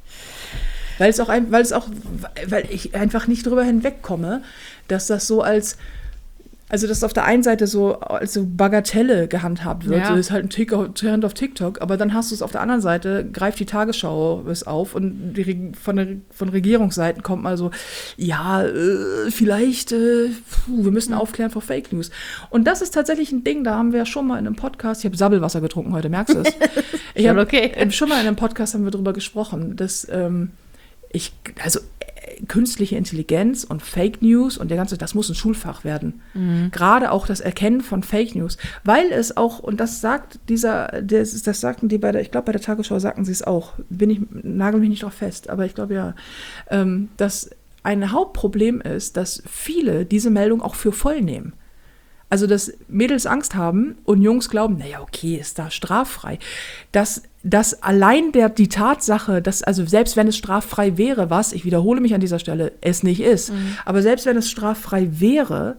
Weil ich einfach nicht drüber hinwegkomme, dass das so dass auf der einen Seite so als so Bagatelle gehandhabt wird. Ja. So ist halt ein Trend auf TikTok, aber dann hast du es auf der anderen Seite, greift die Tagesschau es auf und von Regierungsseiten kommt mal so, ja, vielleicht, wir müssen aufklären vor Fake News. Und das ist tatsächlich ein Ding, da haben wir ja schon mal in einem Podcast, ich habe Sabbelwasser getrunken heute, merkst du es? Schon mal in einem Podcast haben wir drüber gesprochen, dass künstliche Intelligenz und Fake News und das muss ein Schulfach werden. Gerade auch das Erkennen von Fake News. Weil es auch, und das sagt das sagten die bei der Tagesschau sagten sie es auch, nagel mich nicht drauf fest, aber ich glaube ja, dass ein Hauptproblem ist, dass viele diese Meldung auch für voll nehmen. Also, dass Mädels Angst haben und Jungs glauben, naja, okay, ist da straffrei. Dass allein die Tatsache, dass, also selbst wenn es straffrei wäre, was, ich wiederhole mich an dieser Stelle, es nicht ist, aber selbst wenn es straffrei wäre,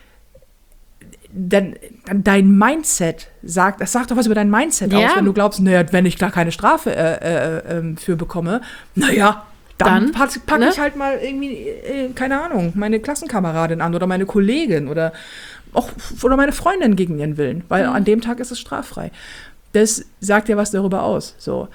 dann dein Mindset das sagt doch was über dein Mindset aus, wenn du glaubst, naja, wenn ich da keine Strafe für bekomme, naja, dann packe ich halt mal irgendwie, keine Ahnung, meine Klassenkameradin an oder meine Kollegin oder meine Freundin gegen ihren Willen, weil an dem Tag ist es straffrei. Das sagt ja was darüber aus. So.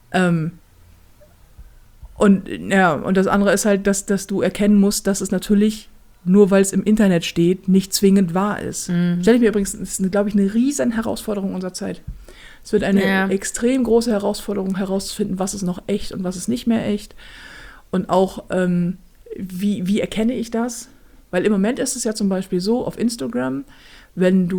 Und das andere ist halt, dass du erkennen musst, dass es natürlich, nur weil es im Internet steht, nicht zwingend wahr ist. Stelle ich mir übrigens, das ist, glaube ich, eine riesen Herausforderung unserer Zeit. Es wird eine extrem große Herausforderung herauszufinden, was ist noch echt und was ist nicht mehr echt. Und auch, wie erkenne ich das? Weil im Moment ist es ja zum Beispiel so, auf Instagram, wenn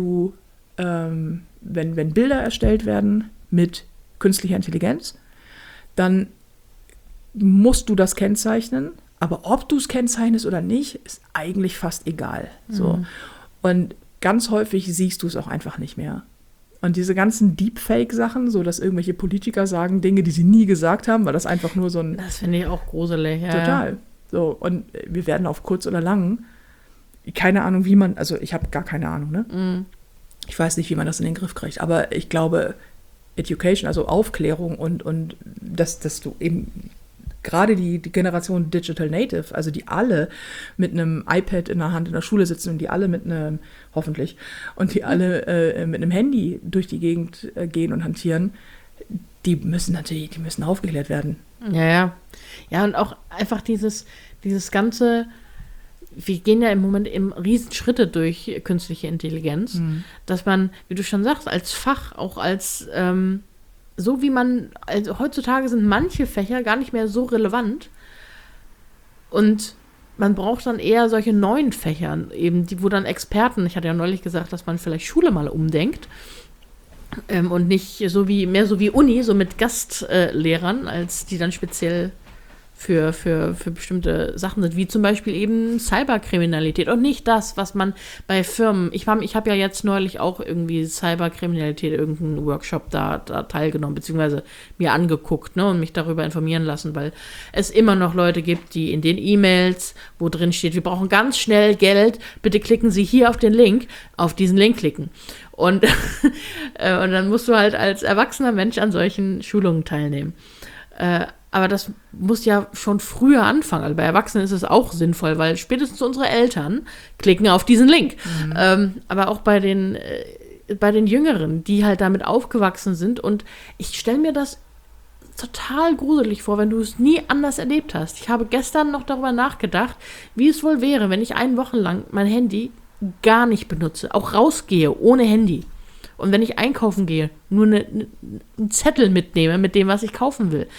wenn Bilder erstellt werden mit künstlicher Intelligenz, dann musst du das kennzeichnen, aber ob du es kennzeichnest oder nicht, ist eigentlich fast egal. So. Und ganz häufig siehst du es auch einfach nicht mehr. Und diese ganzen Deepfake-Sachen, so dass irgendwelche Politiker sagen Dinge, die sie nie gesagt haben, weil das einfach nur so ein... Das finde ich auch gruselig, ja. Total. So, und wir werden auf kurz oder lang, keine Ahnung, wie man, also ich habe gar keine Ahnung, ne? Ich weiß nicht, wie man das in den Griff kriegt, aber ich glaube, Education, also Aufklärung und dass du eben gerade die Generation Digital Native, also die alle mit einem iPad in der Hand in der Schule sitzen und die alle mit einem, hoffentlich, und die alle mit einem Handy durch die Gegend gehen und hantieren, die müssen aufgeklärt werden. Ja. Ja, und auch einfach dieses ganze, wir gehen ja im Moment eben Riesenschritte durch künstliche Intelligenz, dass man, wie du schon sagst, als Fach, auch als so wie also heutzutage sind manche Fächer gar nicht mehr so relevant und man braucht dann eher solche neuen Fächer, eben wo dann Experten, ich hatte ja neulich gesagt, dass man vielleicht Schule mal umdenkt und nicht mehr so wie Uni, so mit Gastlehrern, als die dann speziell für bestimmte Sachen sind, wie zum Beispiel eben Cyberkriminalität und nicht das, was man bei Firmen, ich habe ja jetzt neulich auch irgendwie Cyberkriminalität, irgendeinen Workshop da teilgenommen, beziehungsweise mir angeguckt, ne, und mich darüber informieren lassen, weil es immer noch Leute gibt, die in den E-Mails, wo drin steht, wir brauchen ganz schnell Geld, bitte klicken Sie hier auf den Link, auf diesen Link klicken. Und dann musst du halt als erwachsener Mensch an solchen Schulungen teilnehmen. Aber das muss ja schon früher anfangen. Also bei Erwachsenen ist es auch sinnvoll, weil spätestens unsere Eltern klicken auf diesen Link. Aber auch bei den Jüngeren, die halt damit aufgewachsen sind. Und ich stelle mir das total gruselig vor, wenn du es nie anders erlebt hast. Ich habe gestern noch darüber nachgedacht, wie es wohl wäre, wenn ich 1 Woche lang mein Handy gar nicht benutze, auch rausgehe ohne Handy. Und wenn ich einkaufen gehe, nur einen Zettel mitnehme mit dem, was ich kaufen will.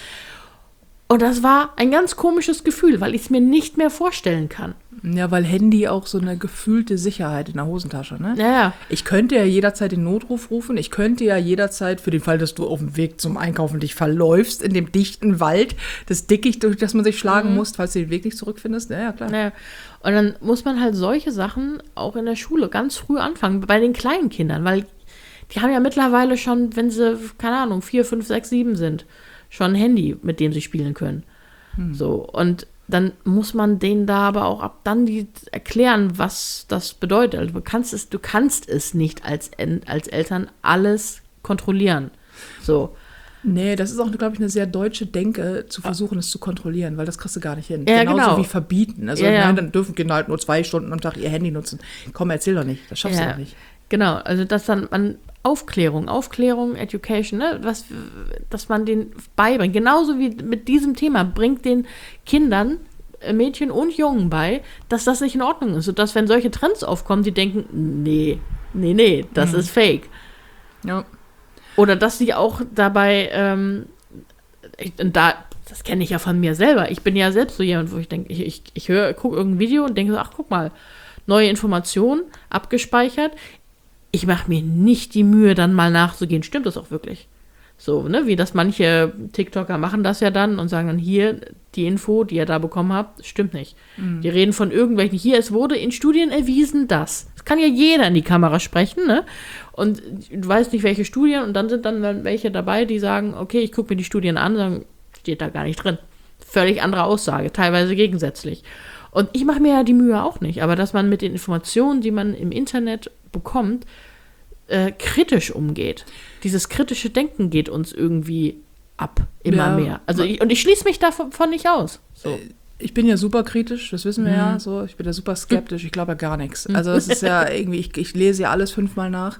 Und das war ein ganz komisches Gefühl, weil ich es mir nicht mehr vorstellen kann. Ja, weil Handy auch so eine gefühlte Sicherheit in der Hosentasche, ne? Ja. Ich könnte ja jederzeit den Notruf rufen. Ich könnte ja jederzeit, für den Fall, dass du auf dem Weg zum Einkaufen dich verläufst, in dem dichten Wald, das Dickicht, durch das man sich schlagen muss, falls du den Weg nicht zurückfindest. Ja, klar. Ja. Und dann muss man halt solche Sachen auch in der Schule ganz früh anfangen, bei den kleinen Kindern, weil die haben ja mittlerweile schon, wenn sie, keine Ahnung, 4, 5, 6, 7 sind, schon ein Handy, mit dem sie spielen können. So, und dann muss man denen da aber auch ab dann erklären, was das bedeutet. Also du kannst es nicht als Eltern alles kontrollieren. So. Nee, das ist auch, glaube ich, eine sehr deutsche Denke, zu versuchen, es zu kontrollieren, weil das kriegst du gar nicht hin. Ja, Genauso genau. wie verbieten. Also nein, dann dürfen Kinder halt nur 2 Stunden am Tag ihr Handy nutzen. Komm, erzähl doch nicht. Das schaffst du doch nicht. Genau, also dass dann man Aufklärung, Education, ne, dass man den beibringt. Genauso wie mit diesem Thema, bringt den Kindern, Mädchen und Jungen bei, dass das nicht in Ordnung ist. Und dass, wenn solche Trends aufkommen, die denken, nee, das ist fake. Ja. Oder dass sie auch dabei, das kenne ich ja von mir selber. Ich bin ja selbst so jemand, wo ich denke, ich gucke irgendein Video und denke so, ach, guck mal, neue Informationen, abgespeichert. Ich mache mir nicht die Mühe, dann mal nachzugehen. Stimmt das auch wirklich? So, ne, wie das manche TikToker machen das ja dann und sagen dann, hier, die Info, die ihr da bekommen habt, stimmt nicht. Die reden von irgendwelchen, hier, es wurde in Studien erwiesen, dass. Das kann ja jeder in die Kamera sprechen, ne? Und du weißt nicht, welche Studien, und dann sind dann welche dabei, die sagen, okay, ich gucke mir die Studien an, sagen, steht da gar nicht drin. Völlig andere Aussage, teilweise gegensätzlich. Und ich mache mir ja die Mühe auch nicht, aber dass man mit den Informationen, die man im Internet bekommt, kritisch umgeht. Dieses kritische Denken geht uns irgendwie ab, immer mehr. Also ich schließe mich davon nicht aus. So. Ich bin ja super kritisch, das wissen wir ja. So, ich bin ja super skeptisch, ich glaube ja gar nichts. Also es ist ja irgendwie, ich lese ja alles 5-mal nach.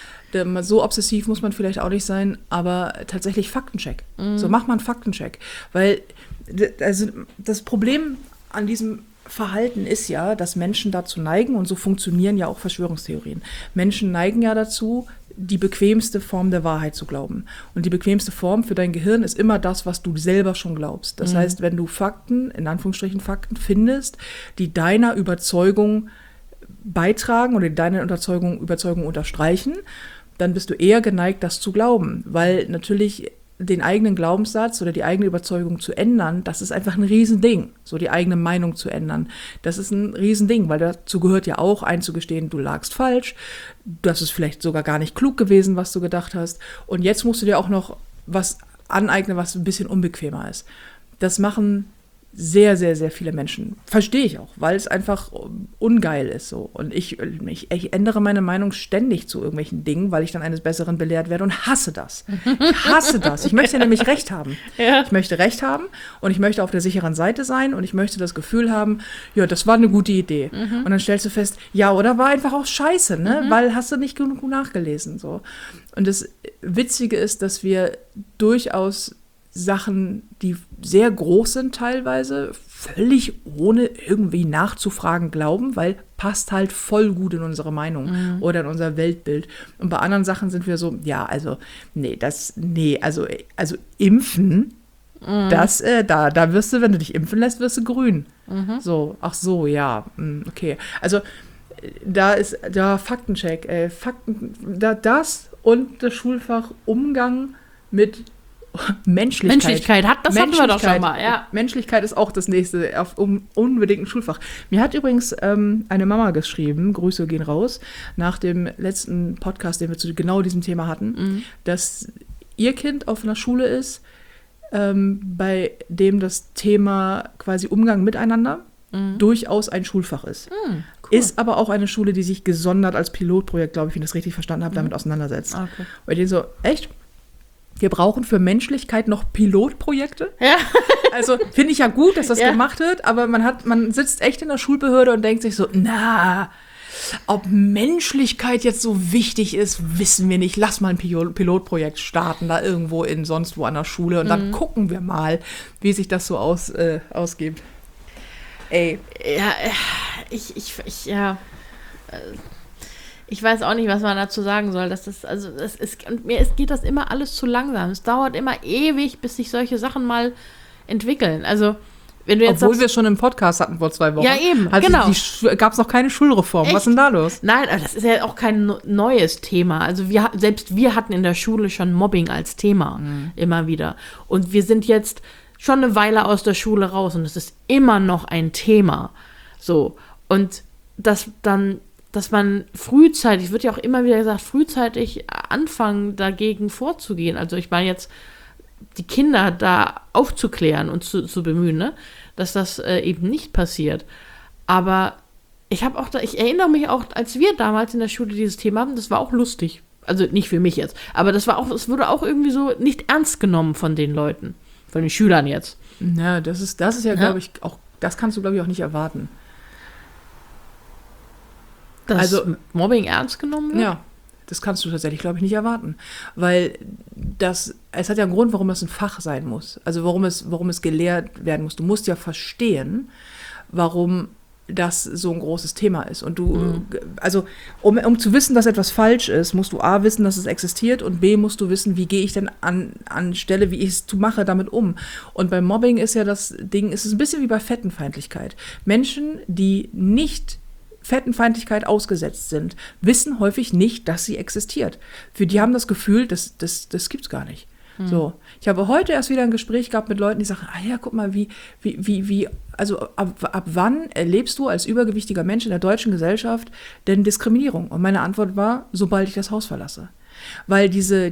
So obsessiv muss man vielleicht auch nicht sein, aber tatsächlich Faktencheck. So, mach mal einen Faktencheck. Weil also das Problem an diesem Verhalten ist ja, dass Menschen dazu neigen, und so funktionieren ja auch Verschwörungstheorien. Menschen neigen ja dazu, die bequemste Form der Wahrheit zu glauben. Und die bequemste Form für dein Gehirn ist immer das, was du selber schon glaubst. Das heißt, wenn du Fakten, in Anführungsstrichen Fakten, findest, die deiner Überzeugung beitragen oder deine Überzeugung unterstreichen, dann bist du eher geneigt, das zu glauben. Weil natürlich den eigenen Glaubenssatz oder die eigene Überzeugung zu ändern, das ist einfach ein Riesending. So die eigene Meinung zu ändern, das ist ein Riesending, weil dazu gehört ja auch einzugestehen, du lagst falsch, das ist vielleicht sogar gar nicht klug gewesen, was du gedacht hast. Und jetzt musst du dir auch noch was aneignen, was ein bisschen unbequemer ist. Das machen sehr, sehr, sehr viele Menschen. Verstehe ich auch, weil es einfach ungeil ist so. Und ich ändere meine Meinung ständig zu irgendwelchen Dingen, weil ich dann eines Besseren belehrt werde und hasse das. Ich hasse das. Ich möchte nämlich Recht haben. Ja. Ich möchte Recht haben und ich möchte auf der sicheren Seite sein und ich möchte das Gefühl haben, ja, das war eine gute Idee. Und dann stellst du fest, ja, oder war einfach auch scheiße, ne? Weil hast du nicht genug nachgelesen. So. Und das Witzige ist, dass wir durchaus Sachen, die sehr groß sind teilweise, völlig ohne irgendwie nachzufragen glauben, weil passt halt voll gut in unsere Meinung oder in unser Weltbild. Und bei anderen Sachen sind wir so, ja, also, also impfen, das, da wirst du, wenn du dich impfen lässt, wirst du grün. So, ach so, ja, okay. Also, da ist Faktencheck, das und das Schulfach Umgang mit Menschlichkeit. Das hatten wir doch schon mal, ja. Menschlichkeit ist auch das nächste unbedingt ein Schulfach. Mir hat übrigens eine Mama geschrieben, Grüße gehen raus, nach dem letzten Podcast, den wir zu genau diesem Thema hatten, dass ihr Kind auf einer Schule ist, bei dem das Thema quasi Umgang miteinander durchaus ein Schulfach ist. Cool. Ist aber auch eine Schule, die sich gesondert als Pilotprojekt, glaube ich, wenn ich das richtig verstanden habe, damit auseinandersetzt. Okay. Bei denen so, echt? Wir brauchen für Menschlichkeit noch Pilotprojekte? Ja. Also finde ich ja gut, dass das gemacht wird, aber man sitzt echt in der Schulbehörde und denkt sich so, ob Menschlichkeit jetzt so wichtig ist, wissen wir nicht. Lass mal ein Pilotprojekt starten, da irgendwo sonst wo an der Schule und dann gucken wir mal, wie sich das so ausgibt. Ey. Ja, ich weiß auch nicht, was man dazu sagen soll. Mir geht das immer alles zu langsam. Es dauert immer ewig, bis sich solche Sachen mal entwickeln. Also, wenn du jetzt Obwohl wir es schon im Podcast hatten vor 2 Wochen. Ja, eben, genau. Gab es noch keine Schulreform. Echt? Was ist denn da los? Nein, aber das ist ja auch kein neues Thema. Also selbst wir hatten in der Schule schon Mobbing als Thema immer wieder. Und wir sind jetzt schon eine Weile aus der Schule raus und es ist immer noch ein Thema. So. Und dass man frühzeitig, wird ja auch immer wieder gesagt, frühzeitig anfangen, dagegen vorzugehen. Also ich meine jetzt, die Kinder da aufzuklären und zu bemühen, ne? Dass das eben nicht passiert. Aber ich erinnere mich auch, als wir damals in der Schule dieses Thema hatten, das war auch lustig. Also nicht für mich jetzt, aber es wurde auch irgendwie so nicht ernst genommen von den Leuten. Von den Schülern jetzt. Ja, das ist ja, glaube ich, auch, das kannst du, glaube ich, auch nicht erwarten. Dass Mobbing ernst genommen wird? Ja, das kannst du tatsächlich, glaube ich, nicht erwarten. Weil es hat ja einen Grund, warum das ein Fach sein muss. Also warum es gelehrt werden muss. Du musst ja verstehen, warum das so ein großes Thema ist. Und also um zu wissen, dass etwas falsch ist, musst du A, wissen, dass es existiert und B, musst du wissen, wie gehe ich denn an Stelle, wie ich es mache, damit um. Und beim Mobbing ist ja das Ding, es ist ein bisschen wie bei Fettenfeindlichkeit. Menschen, die nicht Fettenfeindlichkeit ausgesetzt sind, wissen häufig nicht, dass sie existiert. Für die haben das Gefühl, das gibt's gar nicht. So. Ich habe heute erst wieder ein Gespräch gehabt mit Leuten, die sagen, guck mal, also ab wann erlebst du als übergewichtiger Mensch in der deutschen Gesellschaft denn Diskriminierung? Und meine Antwort war, sobald ich das Haus verlasse. Weil diese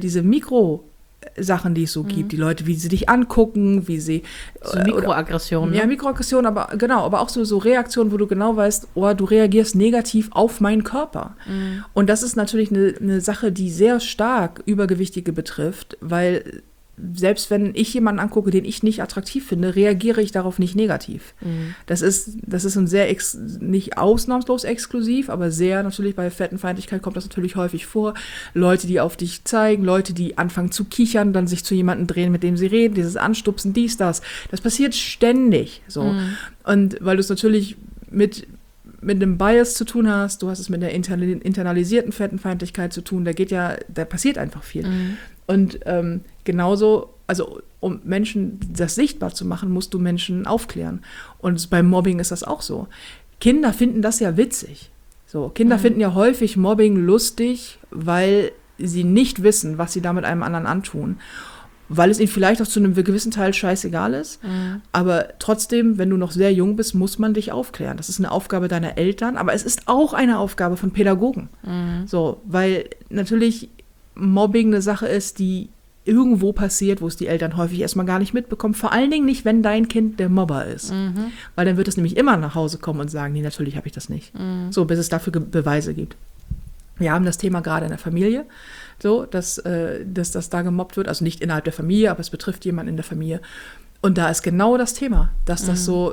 Mikrosachen, die es so gibt, die Leute, wie sie dich angucken, wie sie... So Mikroaggressionen. Ja, Mikroaggressionen, aber auch so Reaktionen, wo du genau weißt, du reagierst negativ auf meinen Körper. Und das ist natürlich eine Sache, die sehr stark Übergewichtige betrifft, weil selbst wenn ich jemanden angucke, den ich nicht attraktiv finde, reagiere ich darauf nicht negativ. Das ist ein sehr, nicht ausnahmslos exklusiv, aber sehr natürlich bei Fettenfeindlichkeit kommt das natürlich häufig vor. Leute, die auf dich zeigen, Leute, die anfangen zu kichern, dann sich zu jemandem drehen, mit dem sie reden, dieses Anstupsen, dies, das. Das passiert ständig. So. Und weil du es natürlich mit einem Bias zu tun hast, du hast es mit der internalisierten Fettenfeindlichkeit zu tun, da passiert einfach viel. Und genauso, also um Menschen das sichtbar zu machen, musst du Menschen aufklären. Und beim Mobbing ist das auch so. Kinder finden das ja witzig. So, Kinder finden ja häufig Mobbing lustig, weil sie nicht wissen, was sie da mit einem anderen antun. Weil es ihnen vielleicht auch zu einem gewissen Teil scheißegal ist. Aber trotzdem, wenn du noch sehr jung bist, muss man dich aufklären. Das ist eine Aufgabe deiner Eltern, aber es ist auch eine Aufgabe von Pädagogen. So, weil natürlich Mobbing eine Sache ist, die irgendwo passiert, wo es die Eltern häufig erstmal gar nicht mitbekommen. Vor allen Dingen nicht, wenn dein Kind der Mobber ist. Weil dann wird es nämlich immer nach Hause kommen und sagen, nee, natürlich habe ich das nicht. So, bis es dafür Beweise gibt. Wir haben das Thema gerade in der Familie, so, dass das da gemobbt wird. Also nicht innerhalb der Familie, aber es betrifft jemanden in der Familie. Und da ist genau das Thema, dass das so,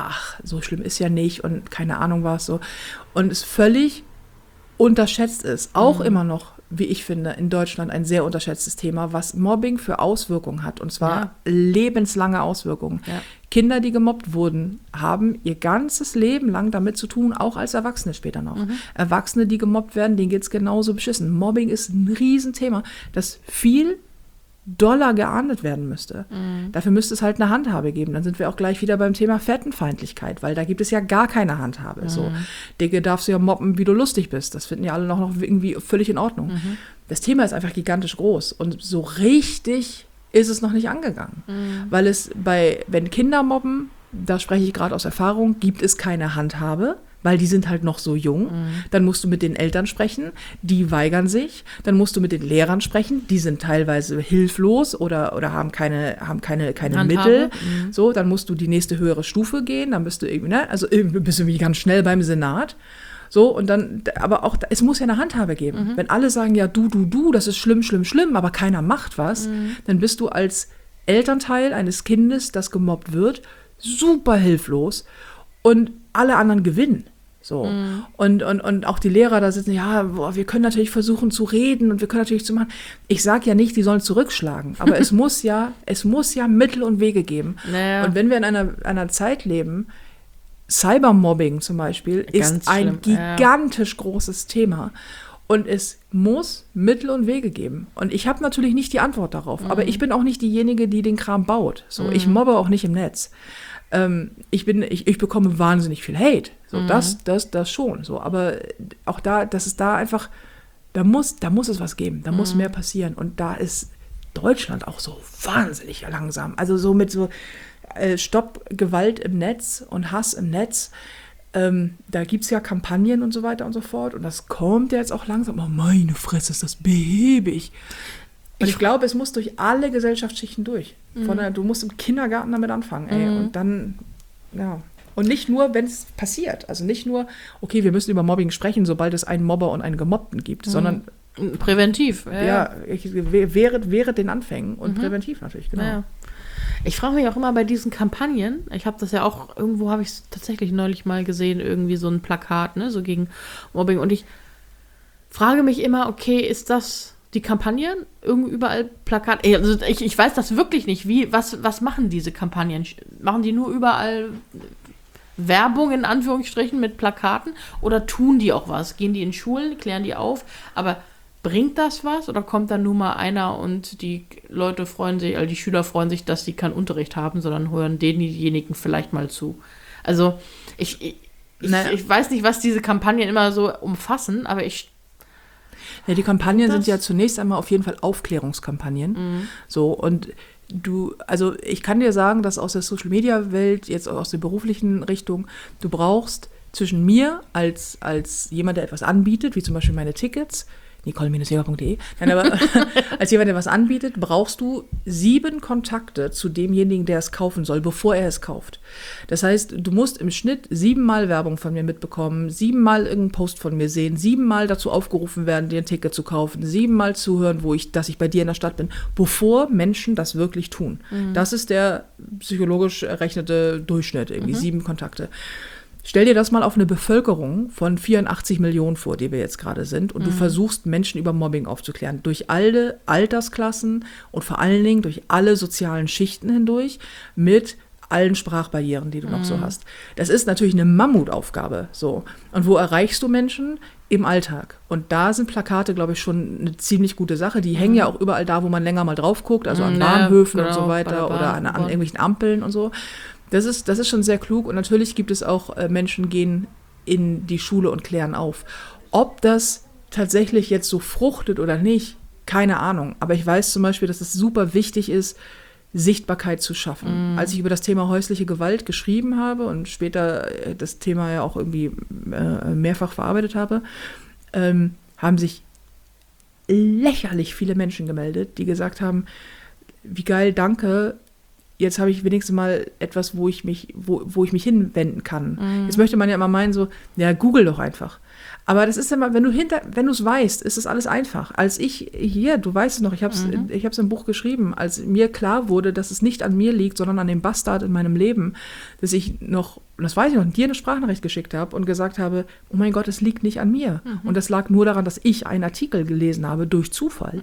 so schlimm ist ja nicht und keine Ahnung was so. Und es völlig unterschätzt ist. Auch immer noch, wie ich finde, in Deutschland ein sehr unterschätztes Thema, was Mobbing für Auswirkungen hat. Und zwar lebenslange Auswirkungen. Ja. Kinder, die gemobbt wurden, haben ihr ganzes Leben lang damit zu tun, auch als Erwachsene später noch. Erwachsene, die gemobbt werden, denen geht es genauso beschissen. Mobbing ist ein Riesenthema, das viel doller geahndet werden müsste. Dafür müsste es halt eine Handhabe geben. Dann sind wir auch gleich wieder beim Thema Fettenfeindlichkeit, weil da gibt es ja gar keine Handhabe. So, Dicke darfst du ja mobben, wie du lustig bist. Das finden ja alle noch irgendwie völlig in Ordnung. Das Thema ist einfach gigantisch groß und so richtig ist es noch nicht angegangen. Weil wenn Kinder mobben, da spreche ich gerade aus Erfahrung, gibt es keine Handhabe, weil die sind halt noch so jung. Dann musst du mit den Eltern sprechen, die weigern sich. Dann musst du mit den Lehrern sprechen, die sind teilweise hilflos oder haben keine Mittel. So, dann musst du die nächste höhere Stufe gehen, dann bist du irgendwie, ne? Also bist du irgendwie ganz schnell beim Senat. So, und dann, aber auch, es muss ja eine Handhabe geben. Wenn alle sagen, ja, du, das ist schlimm, aber keiner macht was, dann bist du als Elternteil eines Kindes, das gemobbt wird, super hilflos und alle anderen gewinnen. So. Und auch die Lehrer da sitzen, ja, boah, wir können natürlich versuchen zu reden und wir können natürlich zu machen. Ich sage ja nicht, die sollen zurückschlagen, aber es muss ja Mittel und Wege geben. Naja. Und wenn wir in einer Zeit leben, Cybermobbing zum Beispiel ist ein gigantisch großes Thema. Und es muss Mittel und Wege geben. Und ich habe natürlich nicht die Antwort darauf. Aber ich bin auch nicht diejenige, die den Kram baut. So, ich mobbe auch nicht im Netz. Ich bekomme wahnsinnig viel Hate. So, das schon. So, aber auch das ist da einfach, da muss es was geben. Da muss mehr passieren. Und da ist Deutschland auch so wahnsinnig langsam. Also so mit so Stopp Gewalt im Netz und Hass im Netz. Da gibt es ja Kampagnen und so weiter und so fort. Und das kommt ja jetzt auch langsam. Oh, meine Fresse, ist das behäbig. Und ich glaube, es muss durch alle Gesellschaftsschichten durch. Du musst im Kindergarten damit anfangen. Ey. Und dann, ja. Und nicht nur, wenn es passiert. Also nicht nur, okay, wir müssen über Mobbing sprechen, sobald es einen Mobber und einen Gemobbten gibt, sondern präventiv. während den Anfängen und präventiv natürlich, genau. Ja. Ich frage mich auch immer bei diesen Kampagnen, ich habe das ja auch, irgendwo habe ich es tatsächlich neulich mal gesehen, irgendwie so ein Plakat, ne, so gegen Mobbing. Und ich frage mich immer, okay, ist das die Kampagnen? Überall Plakat. Also ich weiß das wirklich nicht. Was machen diese Kampagnen? Machen die nur überall Werbung in Anführungsstrichen mit Plakaten? Oder tun die auch was? Gehen die in Schulen, klären die auf? Aber bringt das was oder kommt dann nur mal einer und die Leute freuen sich, also die Schüler freuen sich, dass sie keinen Unterricht haben, sondern hören denjenigen vielleicht mal zu? Also ich weiß nicht, was diese Kampagnen immer so umfassen, aber die Kampagnen sind ja zunächst einmal auf jeden Fall Aufklärungskampagnen. So, und also ich kann dir sagen, dass aus der Social-Media-Welt, jetzt aus der beruflichen Richtung, du brauchst zwischen mir als jemand, der etwas anbietet, wie zum Beispiel meine Tickets, nicole-jäger.de. Nein, aber als jemand, der was anbietet, brauchst du 7 Kontakte zu demjenigen, der es kaufen soll, bevor er es kauft. Das heißt, du musst im Schnitt 7-mal Werbung von mir mitbekommen, 7-mal irgendeinen Post von mir sehen, 7-mal dazu aufgerufen werden, dir ein Ticket zu kaufen, 7-mal zuhören, dass ich bei dir in der Stadt bin, bevor Menschen das wirklich tun. Das ist der psychologisch errechnete Durchschnitt, irgendwie 7 Kontakte. Stell dir das mal auf eine Bevölkerung von 84 Millionen vor, die wir jetzt gerade sind, und du versuchst, Menschen über Mobbing aufzuklären. Durch alle Altersklassen und vor allen Dingen durch alle sozialen Schichten hindurch mit allen Sprachbarrieren, die du noch so hast. Das ist natürlich eine Mammutaufgabe. So. Und wo erreichst du Menschen? Im Alltag. Und da sind Plakate, glaube ich, schon eine ziemlich gute Sache. Die hängen ja auch überall da, wo man länger mal drauf guckt, also an Bahnhöfen und so weiter oder an irgendwelchen Ampeln und so. Das ist schon sehr klug. Und natürlich gibt es auch Menschen, gehen in die Schule und klären auf. Ob das tatsächlich jetzt so fruchtet oder nicht, keine Ahnung. Aber ich weiß zum Beispiel, dass es super wichtig ist, Sichtbarkeit zu schaffen. Als ich über das Thema häusliche Gewalt geschrieben habe und später das Thema ja auch irgendwie mehrfach verarbeitet habe, haben sich lächerlich viele Menschen gemeldet, die gesagt haben, wie geil, danke, jetzt habe ich wenigstens mal etwas, wo ich mich hinwenden kann. Jetzt möchte man ja immer meinen, so, ja, google doch einfach. Aber das ist immer, wenn du es weißt, ist es alles einfach. Als ich hier, du weißt es noch, ich hab's im Buch geschrieben, als mir klar wurde, dass es nicht an mir liegt, sondern an dem Bastard in meinem Leben, dass ich noch, das weiß ich noch, dir eine Sprachnachricht geschickt habe und gesagt habe, oh mein Gott, es liegt nicht an mir. Und das lag nur daran, dass ich einen Artikel gelesen habe, durch Zufall,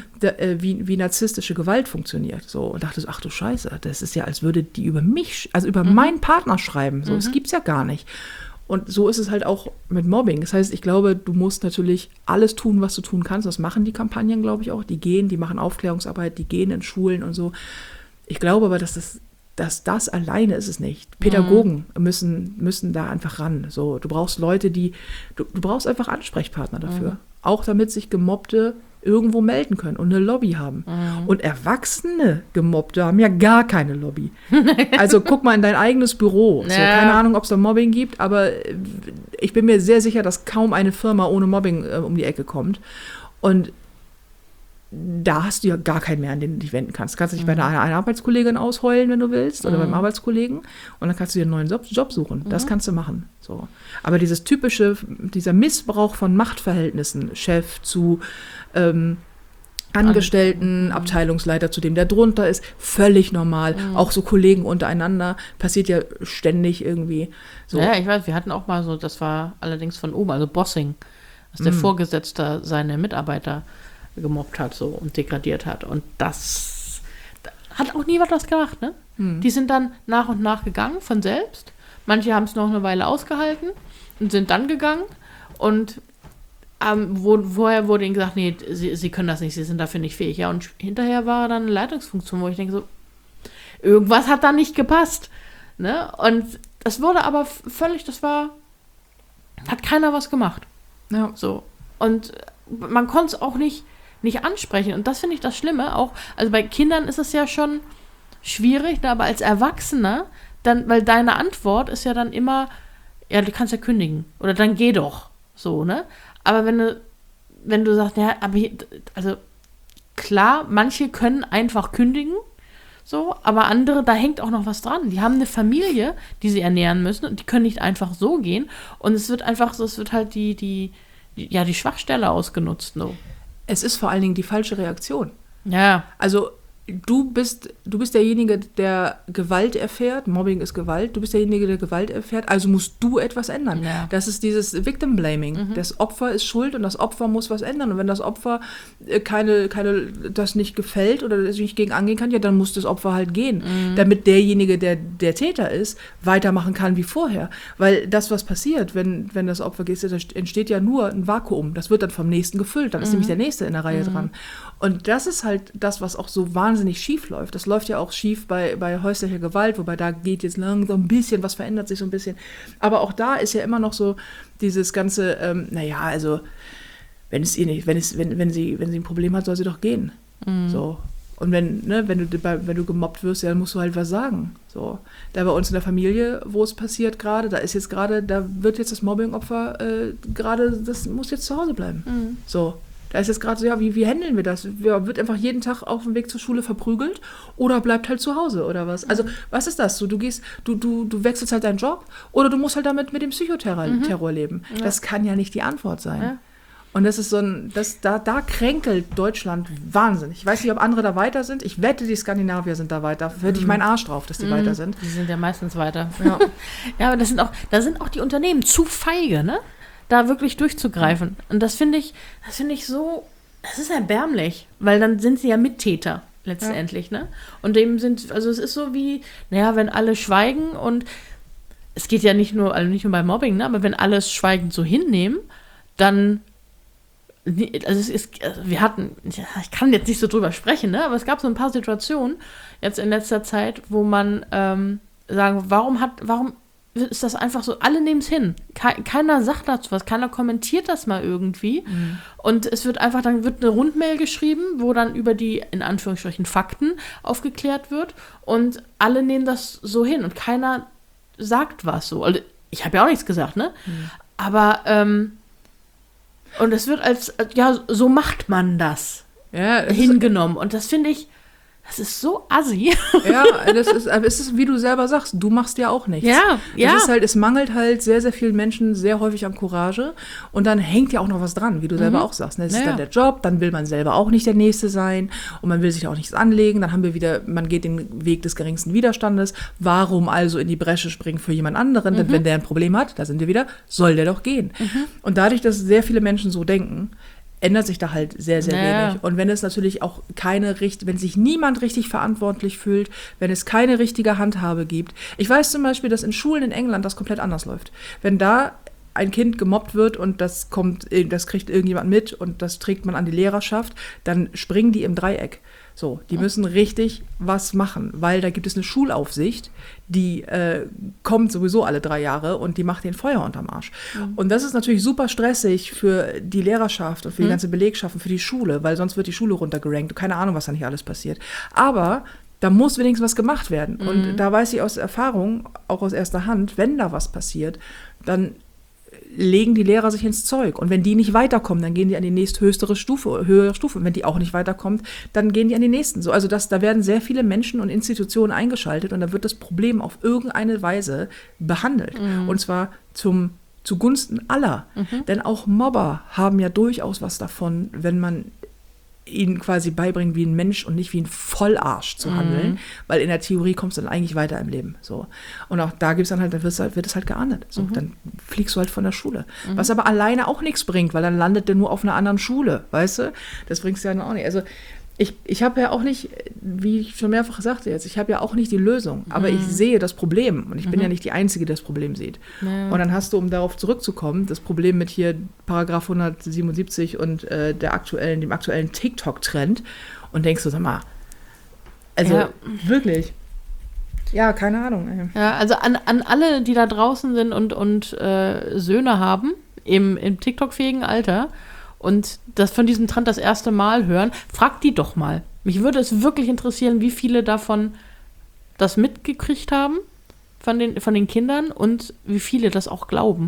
wie narzisstische Gewalt funktioniert. So, und dachte so, ach du Scheiße, das ist ja, als würde die über mich, also über meinen Partner schreiben. So, das gibt's ja gar nicht. Und so ist es halt auch mit Mobbing. Das heißt, ich glaube, du musst natürlich alles tun, was du tun kannst. Das machen die Kampagnen, glaube ich, auch. Die machen Aufklärungsarbeit, die gehen in Schulen und so. Ich glaube aber, dass das alleine ist es nicht. Pädagogen müssen da einfach ran. So, du brauchst Leute, du brauchst einfach Ansprechpartner dafür. Auch damit sich Gemobbte irgendwo melden können und eine Lobby haben. Und erwachsene Gemobbte haben ja gar keine Lobby. Also guck mal in dein eigenes Büro. So, keine Ahnung, ob es da Mobbing gibt, aber ich bin mir sehr sicher, dass kaum eine Firma ohne Mobbing um die Ecke kommt. Und da hast du ja gar keinen mehr, an den du dich wenden kannst. Du kannst dich bei einer Arbeitskollegin ausheulen, wenn du willst, oder beim Arbeitskollegen. Und dann kannst du dir einen neuen Job suchen. Das kannst du machen. So. Aber dieser Missbrauch von Machtverhältnissen, Chef zu Angestellten, Abteilungsleiter zu dem, der drunter ist, völlig normal. Auch so Kollegen untereinander, passiert ja ständig irgendwie. So. Ja, ich weiß, wir hatten auch mal so, das war allerdings von oben, also Bossing, dass der Vorgesetzte seine Mitarbeiter gemobbt hat so und degradiert hat. Und das hat auch niemand was gemacht, ne? Die sind dann nach und nach gegangen von selbst. Manche haben es noch eine Weile ausgehalten und sind dann gegangen. Und vorher wurde ihnen gesagt, nee, sie können das nicht, sie sind dafür nicht fähig. Ja, und hinterher war dann eine Leitungsfunktion, wo ich denke so, irgendwas hat da nicht gepasst. Ne? Und das wurde aber völlig, hat keiner was gemacht. Ja. So. Und man konnte es auch nicht ansprechen. Und das finde ich das Schlimme. Auch, also bei Kindern ist es ja schon schwierig, ne? Aber als Erwachsener, dann, weil deine Antwort ist ja dann immer, ja, du kannst ja kündigen. Oder dann geh doch. So, ne? Aber wenn du sagst, ja, aber hier, also klar, manche können einfach kündigen, so, aber andere, da hängt auch noch was dran. Die haben eine Familie, die sie ernähren müssen und die können nicht einfach so gehen. Und es wird einfach so, es wird halt die Schwachstelle ausgenutzt. So. Es ist vor allen Dingen die falsche Reaktion. Ja. Also du bist derjenige, der Gewalt erfährt. Mobbing ist Gewalt. Du bist derjenige, der Gewalt erfährt. Also musst du etwas ändern. Ja. Das ist dieses Victim Blaming. Das Opfer ist schuld und das Opfer muss was ändern. Und wenn das Opfer das nicht gefällt oder das nicht gegen angehen kann, ja, dann muss das Opfer halt gehen. Damit derjenige, der Täter ist, weitermachen kann wie vorher. Weil das, was passiert, wenn das Opfer geht, da entsteht ja nur ein Vakuum. Das wird dann vom Nächsten gefüllt. Dann ist nämlich der Nächste in der Reihe dran. Und das ist halt das, was auch so wahnsinnig schief läuft. Das läuft ja auch schief bei häuslicher Gewalt, wobei da geht jetzt langsam ein bisschen, was verändert sich so ein bisschen. Aber auch da ist ja immer noch so dieses ganze, also wenn sie ein Problem hat, soll sie doch gehen. So. Und wenn du gemobbt wirst, ja, dann musst du halt was sagen. So. Da bei uns in der Familie, wo es passiert gerade, da wird jetzt das Mobbing-Opfer das muss jetzt zu Hause bleiben. So. Da ist jetzt gerade so, ja, wie handeln wir das? Wird einfach jeden Tag auf dem Weg zur Schule verprügelt oder bleibt halt zu Hause oder was? Also, was ist das? So, du wechselst halt deinen Job oder du musst halt damit mit dem Psychoterror leben. Ja. Das kann ja nicht die Antwort sein. Ja. Und das ist da kränkelt Deutschland wahnsinnig. Ich weiß nicht, ob andere da weiter sind. Ich wette, die Skandinavier sind da weiter. Hätte ich meinen Arsch drauf, dass die weiter sind. Die sind ja meistens weiter. Ja, ja, aber da sind auch die Unternehmen zu feige, ne? Da wirklich durchzugreifen. Und das finde ich so, das ist erbärmlich, weil dann sind sie ja Mittäter letztendlich, ne? Und es ist so wie, wenn alle schweigen und es geht ja nicht nur bei Mobbing, ne? Aber wenn alle es schweigend so hinnehmen, dann, also ich kann jetzt nicht so drüber sprechen, ne? Aber es gab so ein paar Situationen jetzt in letzter Zeit, wo man sagen, warum ist das einfach so, alle nehmen es hin. Keiner sagt dazu was, keiner kommentiert das mal irgendwie. Und es wird einfach, dann wird eine Rundmail geschrieben, wo dann über die, in Anführungsstrichen, Fakten aufgeklärt wird und alle nehmen das so hin und keiner sagt was so. Also, ich habe ja auch nichts gesagt, ne? Aber, und es wird so macht man das hingenommen. Und das finde ich, das ist so assi. Ja, aber es ist, wie du selber sagst, du machst ja auch nichts. Ja. Es mangelt halt sehr, sehr vielen Menschen sehr häufig an Courage und dann hängt ja auch noch was dran, wie du selber auch sagst. Das ist dann der Job, dann will man selber auch nicht der Nächste sein und man will sich auch nichts anlegen, dann haben wir wieder, man geht den Weg des geringsten Widerstandes. Warum also in die Bresche springen für jemand anderen? Denn wenn der ein Problem hat, da sind wir wieder, soll der doch gehen. Und dadurch, dass sehr viele Menschen so denken, ändert sich da halt sehr, sehr wenig. Und wenn es natürlich auch wenn sich niemand richtig verantwortlich fühlt, wenn es keine richtige Handhabe gibt. Ich weiß zum Beispiel, dass in Schulen in England das komplett anders läuft. Wenn da ein Kind gemobbt wird und das kriegt irgendjemand mit und das trägt man an die Lehrerschaft, dann springen die im Dreieck. So, die müssen richtig was machen, weil da gibt es eine Schulaufsicht, die kommt sowieso alle 3 Jahre und die macht den Feuer unterm Arsch. Und das ist natürlich super stressig für die Lehrerschaft und für die ganze Belegschaft und für die Schule, weil sonst wird die Schule runtergerankt. Keine Ahnung, was da nicht alles passiert. Aber da muss wenigstens was gemacht werden. Und da weiß ich aus Erfahrung, auch aus erster Hand, wenn da was passiert, dann legen die Lehrer sich ins Zeug. Und wenn die nicht weiterkommen, dann gehen die an die nächsthöhere Stufe. Und wenn die auch nicht weiterkommt, dann gehen die an die nächsten. So, also da werden sehr viele Menschen und Institutionen eingeschaltet und da wird das Problem auf irgendeine Weise behandelt. Und zwar zugunsten aller. Denn auch Mobber haben ja durchaus was davon, wenn man ihnen quasi beibringen, wie ein Mensch und nicht wie ein Vollarsch zu handeln, weil in der Theorie kommst du dann eigentlich weiter im Leben. So. Und auch da gibt's dann halt, wird es halt geahndet. So, dann fliegst du halt von der Schule. Was aber alleine auch nichts bringt, weil dann landet der nur auf einer anderen Schule, weißt du? Das bringst du ja dann auch nicht. Also ich habe ja auch nicht, wie ich schon mehrfach sagte jetzt, ich habe ja auch nicht die Lösung, aber ich sehe das Problem und ich bin ja nicht die Einzige, die das Problem sieht. Ja. Und dann hast du, um darauf zurückzukommen, das Problem mit hier Paragraph 177 und dem aktuellen TikTok-Trend und denkst du, sag mal, also wirklich, ja, keine Ahnung. Ey. Ja, also an alle, die da draußen sind und Söhne haben, im TikTok-fähigen Alter, und das von diesem Trend das erste Mal hören, fragt die doch mal. Mich würde es wirklich interessieren, wie viele davon das mitgekriegt haben von den Kindern und wie viele das auch glauben.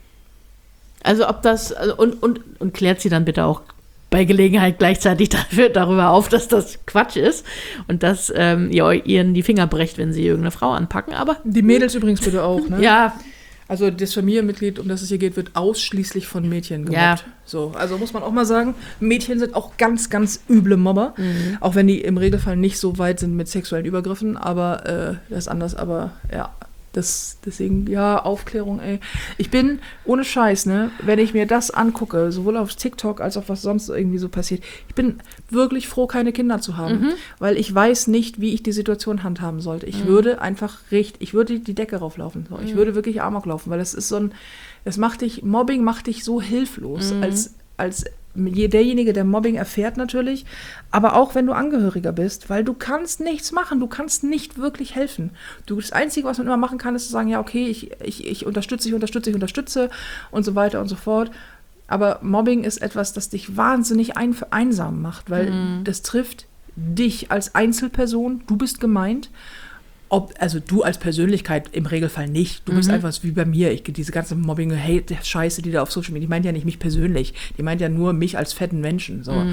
Also ob das, und klärt sie dann bitte auch bei Gelegenheit gleichzeitig darüber auf, dass das Quatsch ist und dass ihr ihnen die Finger brecht, wenn sie irgendeine Frau anpacken. Aber die Mädels übrigens bitte auch, ne? Ja. Also das Familienmitglied, um das es hier geht, wird ausschließlich von Mädchen gemobbt. Ja. So, also muss man auch mal sagen, Mädchen sind auch ganz, ganz üble Mobber. Auch wenn die im Regelfall nicht so weit sind mit sexuellen Übergriffen, aber das ist anders, aber ja. Deswegen, ja, Aufklärung, ey. Ich bin, ohne Scheiß, ne, wenn ich mir das angucke, sowohl auf TikTok als auch was sonst irgendwie so passiert, ich bin wirklich froh, keine Kinder zu haben, weil ich weiß nicht, wie ich die Situation handhaben sollte. Ich würde einfach ich würde die Decke rauflaufen. So. Ich würde wirklich Amok laufen, weil das ist Mobbing macht dich so hilflos, als derjenige, der Mobbing erfährt natürlich, aber auch wenn du Angehöriger bist, weil du kannst nichts machen, du kannst nicht wirklich helfen. Das Einzige, was man immer machen kann, ist zu sagen, ja, okay, ich unterstütze und so weiter und so fort. Aber Mobbing ist etwas, das dich wahnsinnig einsam macht, weil das trifft dich als Einzelperson, du bist gemeint. Also du als Persönlichkeit im Regelfall nicht. Du bist einfach wie bei mir. Diese ganze Mobbing-Hate-Scheiße, die da auf Social Media, die meint ja nicht mich persönlich. Die meint ja nur mich als fetten Menschen. So.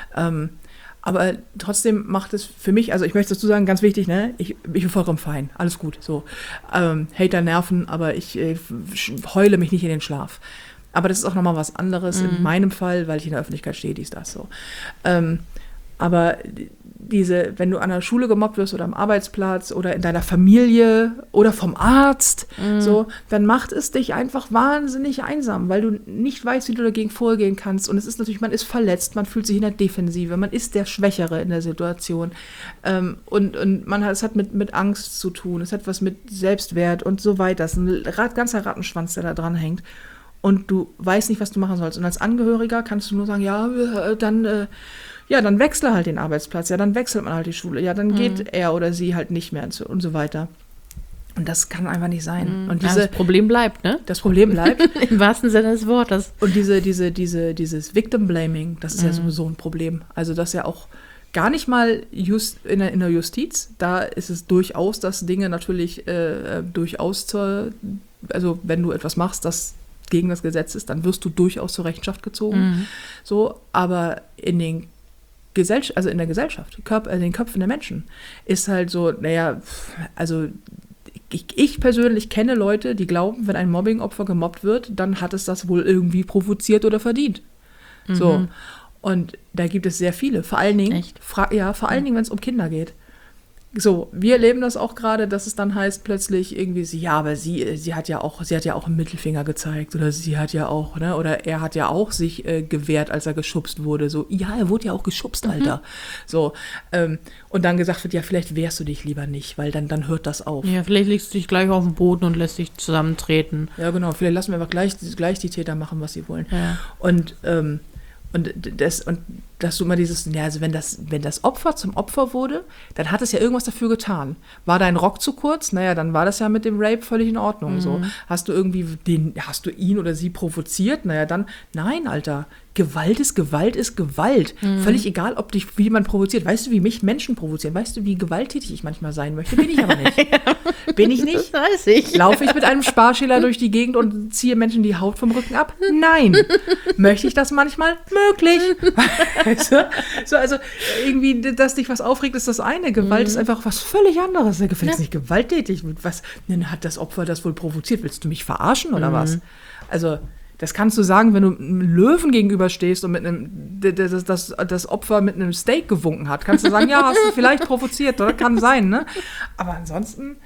Aber trotzdem macht es für mich, also ich möchte dazu sagen, ganz wichtig, ne? Ich bin vollkommen fein. Alles gut. So. Hater nerven, aber ich heule mich nicht in den Schlaf. Aber das ist auch nochmal was anderes in meinem Fall, weil ich in der Öffentlichkeit stehe, das so. Aber wenn du an der Schule gemobbt wirst oder am Arbeitsplatz oder in deiner Familie oder vom Arzt, so, dann macht es dich einfach wahnsinnig einsam, weil du nicht weißt, wie du dagegen vorgehen kannst. Und es ist natürlich, man ist verletzt, man fühlt sich in der Defensive, man ist der Schwächere in der Situation. Und es hat mit Angst zu tun, es hat was mit Selbstwert und so weiter. Das ist ein ganzer Rattenschwanz, der da dran hängt. Und du weißt nicht, was du machen sollst. Und als Angehöriger kannst du nur sagen, dann wechsle halt den Arbeitsplatz, ja, dann wechselt man halt die Schule, ja, dann geht er oder sie halt nicht mehr und so weiter. Und das kann einfach nicht sein. Und das Problem bleibt, ne? Das Problem bleibt. Im wahrsten Sinne des Wortes. Und dieses Victim-Blaming, das ist ja sowieso ein Problem. Also das ja auch gar nicht mal in der Justiz, da ist es durchaus, dass Dinge natürlich also wenn du etwas machst, das gegen das Gesetz ist, dann wirst du durchaus zur Rechenschaft gezogen. So, aber in der Gesellschaft, in den Köpfen der Menschen, ist halt so, also ich persönlich kenne Leute, die glauben, wenn ein Mobbing-Opfer gemobbt wird, dann hat es das wohl irgendwie provoziert oder verdient. So. Und da gibt es sehr viele, vor allen Dingen, wenn es um Kinder geht. So, wir erleben das auch gerade, dass es dann heißt plötzlich irgendwie, sie hat ja auch einen Mittelfinger gezeigt oder sie hat ja auch, ne, oder er hat ja auch sich gewehrt, als er geschubst wurde. So, ja, er wurde ja auch geschubst, Alter. So, und dann gesagt wird, ja, vielleicht wehrst du dich lieber nicht, weil dann hört das auf. Ja, vielleicht legst du dich gleich auf den Boden und lässt dich zusammentreten. Ja, genau, vielleicht lassen wir einfach gleich die Täter machen, was sie wollen. Ja. Und dass du immer also wenn das Opfer zum Opfer wurde, dann hat es ja irgendwas dafür getan. War dein Rock zu kurz? Naja, dann war das ja mit dem Rape völlig in Ordnung. So. Hast du ihn oder sie provoziert? Naja, dann, nein, Alter. Gewalt ist Gewalt ist Gewalt. Völlig egal, ob dich jemand provoziert. Weißt du, wie mich Menschen provozieren? Weißt du, wie gewalttätig ich manchmal sein möchte? Bin ich aber nicht. Bin ich nicht? Das weiß ich. Laufe ich mit einem Sparschäler durch die Gegend und ziehe Menschen die Haut vom Rücken ab? Nein. Möchte ich das manchmal? Möglich. Weißt du? So, also irgendwie, dass dich was aufregt, ist das eine. Gewalt ist einfach was völlig anderes. Der gefällt nicht gewalttätig. Was hat das Opfer das wohl provoziert? Willst du mich verarschen oder was? Also das kannst du sagen, wenn du einem Löwen gegenüberstehst und mit das Opfer mit einem Steak gewunken hat. Kannst du sagen, ja, hast du vielleicht provoziert, oder? Kann sein, ne? Aber ansonsten,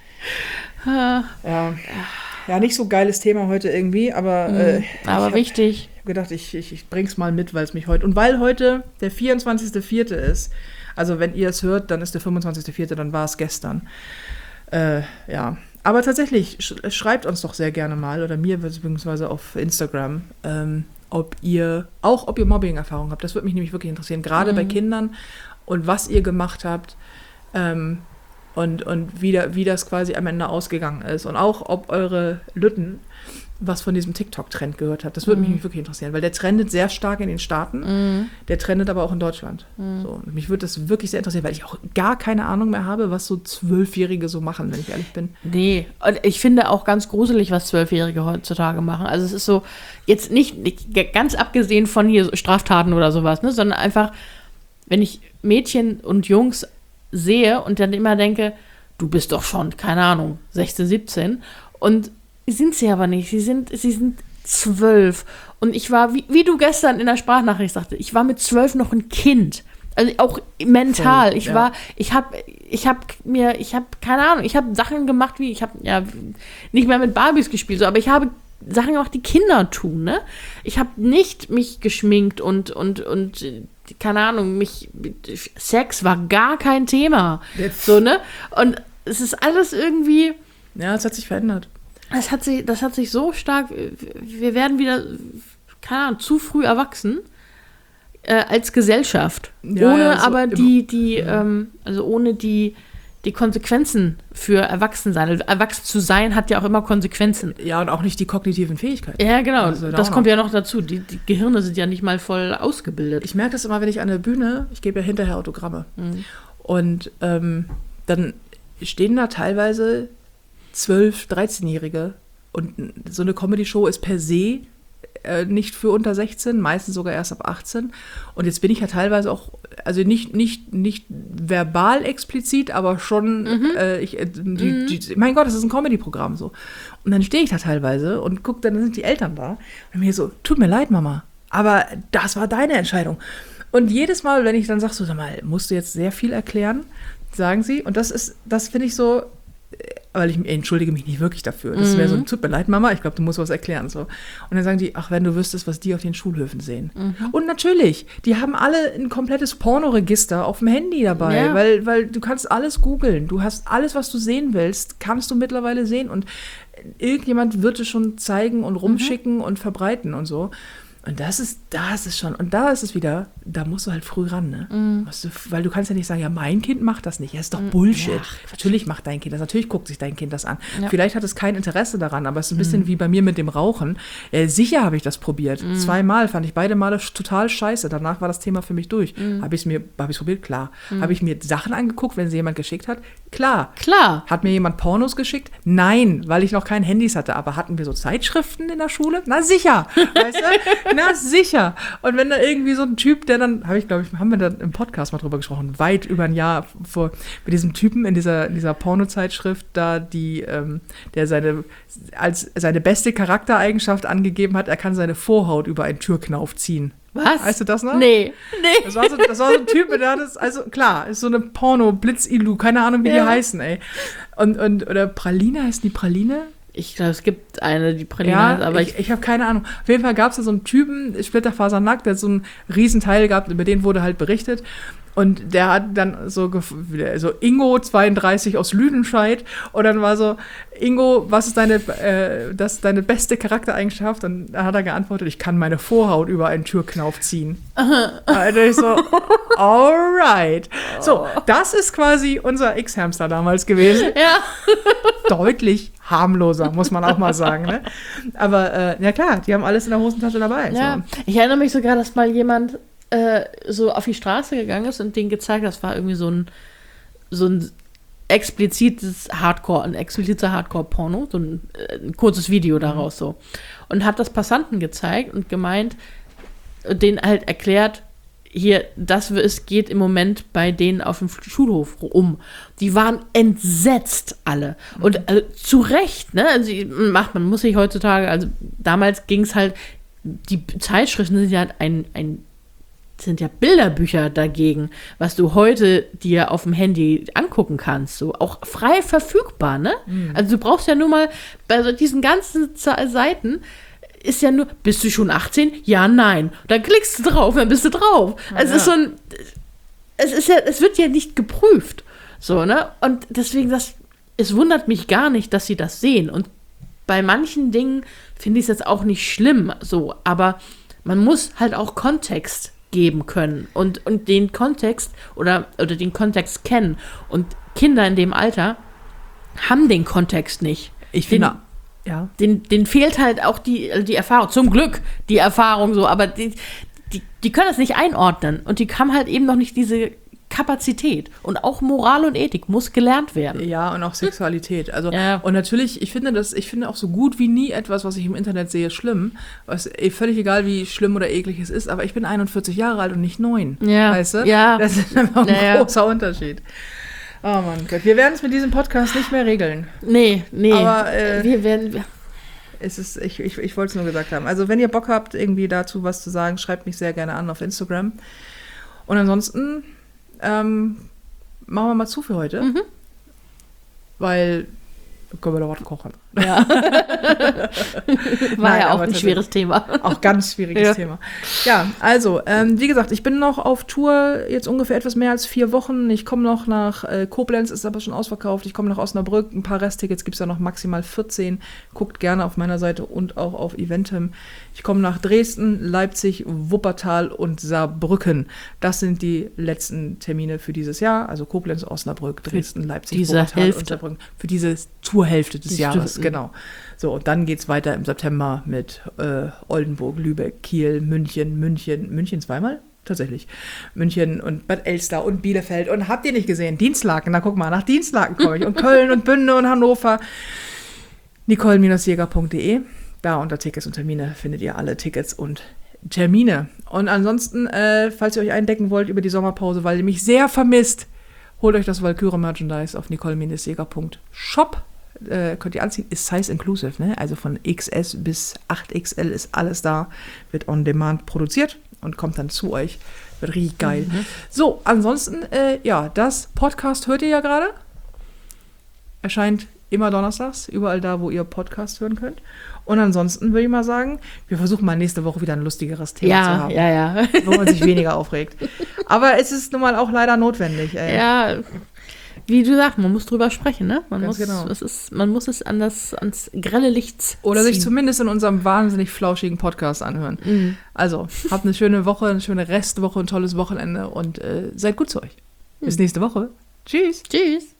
ja, nicht so geiles Thema heute irgendwie, aber wichtig. Ich habe gedacht, ich bring's mal mit, weil es mich heute, und weil heute der 24.04. ist, also wenn ihr es hört, dann ist der 25.04., dann war es gestern. Ja. Aber tatsächlich, schreibt uns doch sehr gerne mal, oder mir beziehungsweise auf Instagram, ob ihr Mobbing-Erfahrungen habt. Das würde mich nämlich wirklich interessieren, gerade bei Kindern, und was ihr gemacht habt und wie das quasi am Ende ausgegangen ist. Und auch, ob eure Lütten was von diesem TikTok-Trend gehört hat. Das würde mich wirklich interessieren, weil der trendet sehr stark in den Staaten, der trendet aber auch in Deutschland. So, mich würde das wirklich sehr interessieren, weil ich auch gar keine Ahnung mehr habe, was so 12-Jährige so machen, wenn ich ehrlich bin. Nee, und ich finde auch ganz gruselig, was 12-Jährige heutzutage machen. Also es ist so, jetzt nicht ganz abgesehen von hier so Straftaten oder sowas, ne, sondern einfach, wenn ich Mädchen und Jungs sehe und dann immer denke, du bist doch schon, keine Ahnung, 16, 17, und sind sie aber nicht. Sie sind 12. Und ich war, wie du gestern in der Sprachnachricht sagte, ich war mit 12 noch ein Kind. Also auch mental. Ich habe keine Ahnung, ich habe Sachen gemacht, ich habe ja nicht mehr mit Barbies gespielt, so, aber ich habe Sachen gemacht, die Kinder tun, ne? Ich habe nicht mich geschminkt und keine Ahnung, Sex war gar kein Thema. So, ne? Und es ist alles irgendwie. Ja, es hat sich verändert. Das hat sich so stark, wir werden wieder, keine Ahnung, zu früh erwachsen als Gesellschaft. Ja, ohne so aber ohne die Konsequenzen für Erwachsensein. Also erwachsen zu sein hat ja auch immer Konsequenzen. Ja, und auch nicht die kognitiven Fähigkeiten. Ja, genau. Also, das kommt ja noch dazu. Die Gehirne sind ja nicht mal voll ausgebildet. Ich merke das immer, wenn ich an der Bühne, ich gebe ja hinterher Autogramme. Und dann stehen da teilweise 12-, 13-Jährige, und so eine Comedy-Show ist per se nicht für unter 16, meistens sogar erst ab 18. Und jetzt bin ich ja teilweise auch, also nicht verbal explizit, aber schon, mein Gott, das ist ein Comedy-Programm so. Und dann stehe ich da teilweise und gucke, dann sind die Eltern da und mir so, tut mir leid, Mama, aber das war deine Entscheidung. Und jedes Mal, wenn ich dann sage, so, sag mal, musst du jetzt sehr viel erklären, sagen sie, und das finde ich so, weil ich entschuldige mich nicht wirklich dafür. Das wäre so, tut mir leid, Mama, ich glaube, du musst was erklären. So. Und dann sagen die, ach, wenn du wüsstest, was die auf den Schulhöfen sehen. Und natürlich, die haben alle ein komplettes Pornoregister auf dem Handy dabei, weil du kannst alles googeln. Du hast alles, was du sehen willst, kannst du mittlerweile sehen. Und irgendjemand wird es schon zeigen und rumschicken und verbreiten und so. Und das ist schon, und da ist es wieder, da musst du halt früh ran, ne? Weil du kannst ja nicht sagen, ja, mein Kind macht das nicht. Ja, ist doch Bullshit. Ja, natürlich macht dein Kind das, natürlich guckt sich dein Kind das an. Ja. Vielleicht hat es kein Interesse daran, aber es ist ein bisschen wie bei mir mit dem Rauchen. Sicher habe ich das probiert. 2-mal, fand ich beide Male total scheiße. Danach war das Thema für mich durch. Habe ich es probiert? Klar. Habe ich mir Sachen angeguckt, wenn sie jemand geschickt hat? Klar. Hat mir jemand Pornos geschickt? Nein, weil ich noch kein Handys hatte. Aber hatten wir so Zeitschriften in der Schule? Na sicher. Weißt du? Na sicher. Und wenn da irgendwie so ein Typ, der dann, haben wir da im Podcast mal drüber gesprochen, weit über ein Jahr vor, mit diesem Typen in dieser Pornozeitschrift da, der seine beste Charaktereigenschaft angegeben hat, er kann seine Vorhaut über einen Türknauf ziehen. Was? Weißt du das noch? Nee. Das war so ein Typ, der hat das, also klar, ist so eine Porno-Blitz-Ilu, keine Ahnung, wie die heißen, ey. Oder Praline, heißt die Praline? Ich glaube, es gibt eine, die Praline heißt, aber ich habe keine Ahnung. Auf jeden Fall gab es da so einen Typen, Splitterfasernackt, der hat so einen riesen Teil gehabt, über den wurde halt berichtet. Und der hat dann so Ingo 32 aus Lüdenscheid und dann war so, Ingo, was ist deine beste Charaktereigenschaft? Und dann hat er geantwortet, ich kann meine Vorhaut über einen Türknauf ziehen. Also ich so, alright. So, das ist quasi unser X-Hamster damals gewesen. Ja. Deutlich harmloser, muss man auch mal sagen. Ne? Aber ja klar, die haben alles in der Hosentasche dabei. Ja. So. Ich erinnere mich sogar, dass mal jemand so auf die Straße gegangen ist und denen gezeigt hat, das war irgendwie so ein expliziter Hardcore-Porno, so ein kurzes Video daraus so. Und hat das Passanten gezeigt und gemeint, denen halt erklärt, hier, geht im Moment bei denen auf dem Schulhof um. Die waren entsetzt alle. Und zu Recht, ne? Also, man muss sich heutzutage, also damals ging es halt, die Zeitschriften sind ja sind ja Bilderbücher dagegen, was du heute dir auf dem Handy angucken kannst. So auch frei verfügbar, ne? Mhm. Also du brauchst ja nur mal, bei diesen ganzen Seiten ist ja nur, bist du schon 18? Ja, nein. Dann klickst du drauf, dann bist du drauf. Also es wird ja nicht geprüft. So, ne? Und deswegen, es wundert mich gar nicht, dass sie das sehen. Und bei manchen Dingen finde ich es jetzt auch nicht schlimm, so, aber man muss halt auch Kontext geben können und den Kontext oder den Kontext kennen. Und Kinder in dem Alter haben den Kontext nicht. Ich finde, ja. Den fehlt halt auch die Erfahrung. Zum Glück die Erfahrung so, aber die können das nicht einordnen und die haben halt eben noch nicht diese Kapazität. Und auch Moral und Ethik muss gelernt werden. Ja, und auch Sexualität. Also, ja. Und natürlich, ich finde auch so gut wie nie etwas, was ich im Internet sehe, schlimm. Völlig egal, wie schlimm oder eklig es ist, aber ich bin 41 Jahre alt und nicht 9. Ja. Weißt du? Ja. Das ist einfach ein großer Unterschied. Oh Mann, Gott. Wir werden es mit diesem Podcast nicht mehr regeln. Nee. Aber wir werden... Ich wollte es nur gesagt haben. Also, wenn ihr Bock habt, irgendwie dazu was zu sagen, schreibt mich sehr gerne an auf Instagram. Und ansonsten machen wir mal zu für heute. Mhm. Weil können wir da was kochen. Ja. War ja auch ein schweres Thema. Auch ganz schwieriges Thema. Ja, also, wie gesagt, ich bin noch auf Tour jetzt ungefähr etwas mehr als 4 Wochen. Ich komme noch nach Koblenz, ist aber schon ausverkauft. Ich komme nach Osnabrück. Ein paar Resttickets gibt es da noch maximal 14. Guckt gerne auf meiner Seite und auch auf Eventim. Ich komme nach Dresden, Leipzig, Wuppertal und Saarbrücken. Das sind die letzten Termine für dieses Jahr. Also Koblenz, Osnabrück, Dresden, Leipzig, Wuppertal und Saarbrücken. Für diese Tourhälfte des Jahres. Genau. So, und dann geht's weiter im September mit Oldenburg, Lübeck, Kiel, München zweimal? Tatsächlich. München und Bad Elster und Bielefeld. Und habt ihr nicht gesehen? Dienstlaken, na guck mal, nach Dienstlaken komme ich. Und Köln und Bünde und Hannover. Nicole-Jäger.de. Da unter Tickets und Termine findet ihr alle Tickets und Termine. Und ansonsten, falls ihr euch eindecken wollt über die Sommerpause, weil ihr mich sehr vermisst, holt euch das Valkyrie-Merchandise auf nicole-jäger.shop. Könnt ihr anziehen, ist size inclusive, ne? Also von XS bis 8XL ist alles da, wird on demand produziert und kommt dann zu euch. Wird richtig geil. Mhm. So, ansonsten, das Podcast hört ihr ja gerade. Erscheint immer donnerstags, überall da, wo ihr Podcast hören könnt. Und ansonsten würde ich mal sagen, wir versuchen mal nächste Woche wieder ein lustigeres Thema zu haben. Ja. Wo man sich weniger aufregt. Aber es ist nun mal auch leider notwendig. Ja, wie du sagst, man muss drüber sprechen, ne? Man muss es ans grelle Licht ziehen. Oder sich zumindest in unserem wahnsinnig flauschigen Podcast anhören. Mhm. Also, habt eine schöne Woche, eine schöne Restwoche, ein tolles Wochenende und seid gut zu euch. Bis nächste Woche. Tschüss. Tschüss.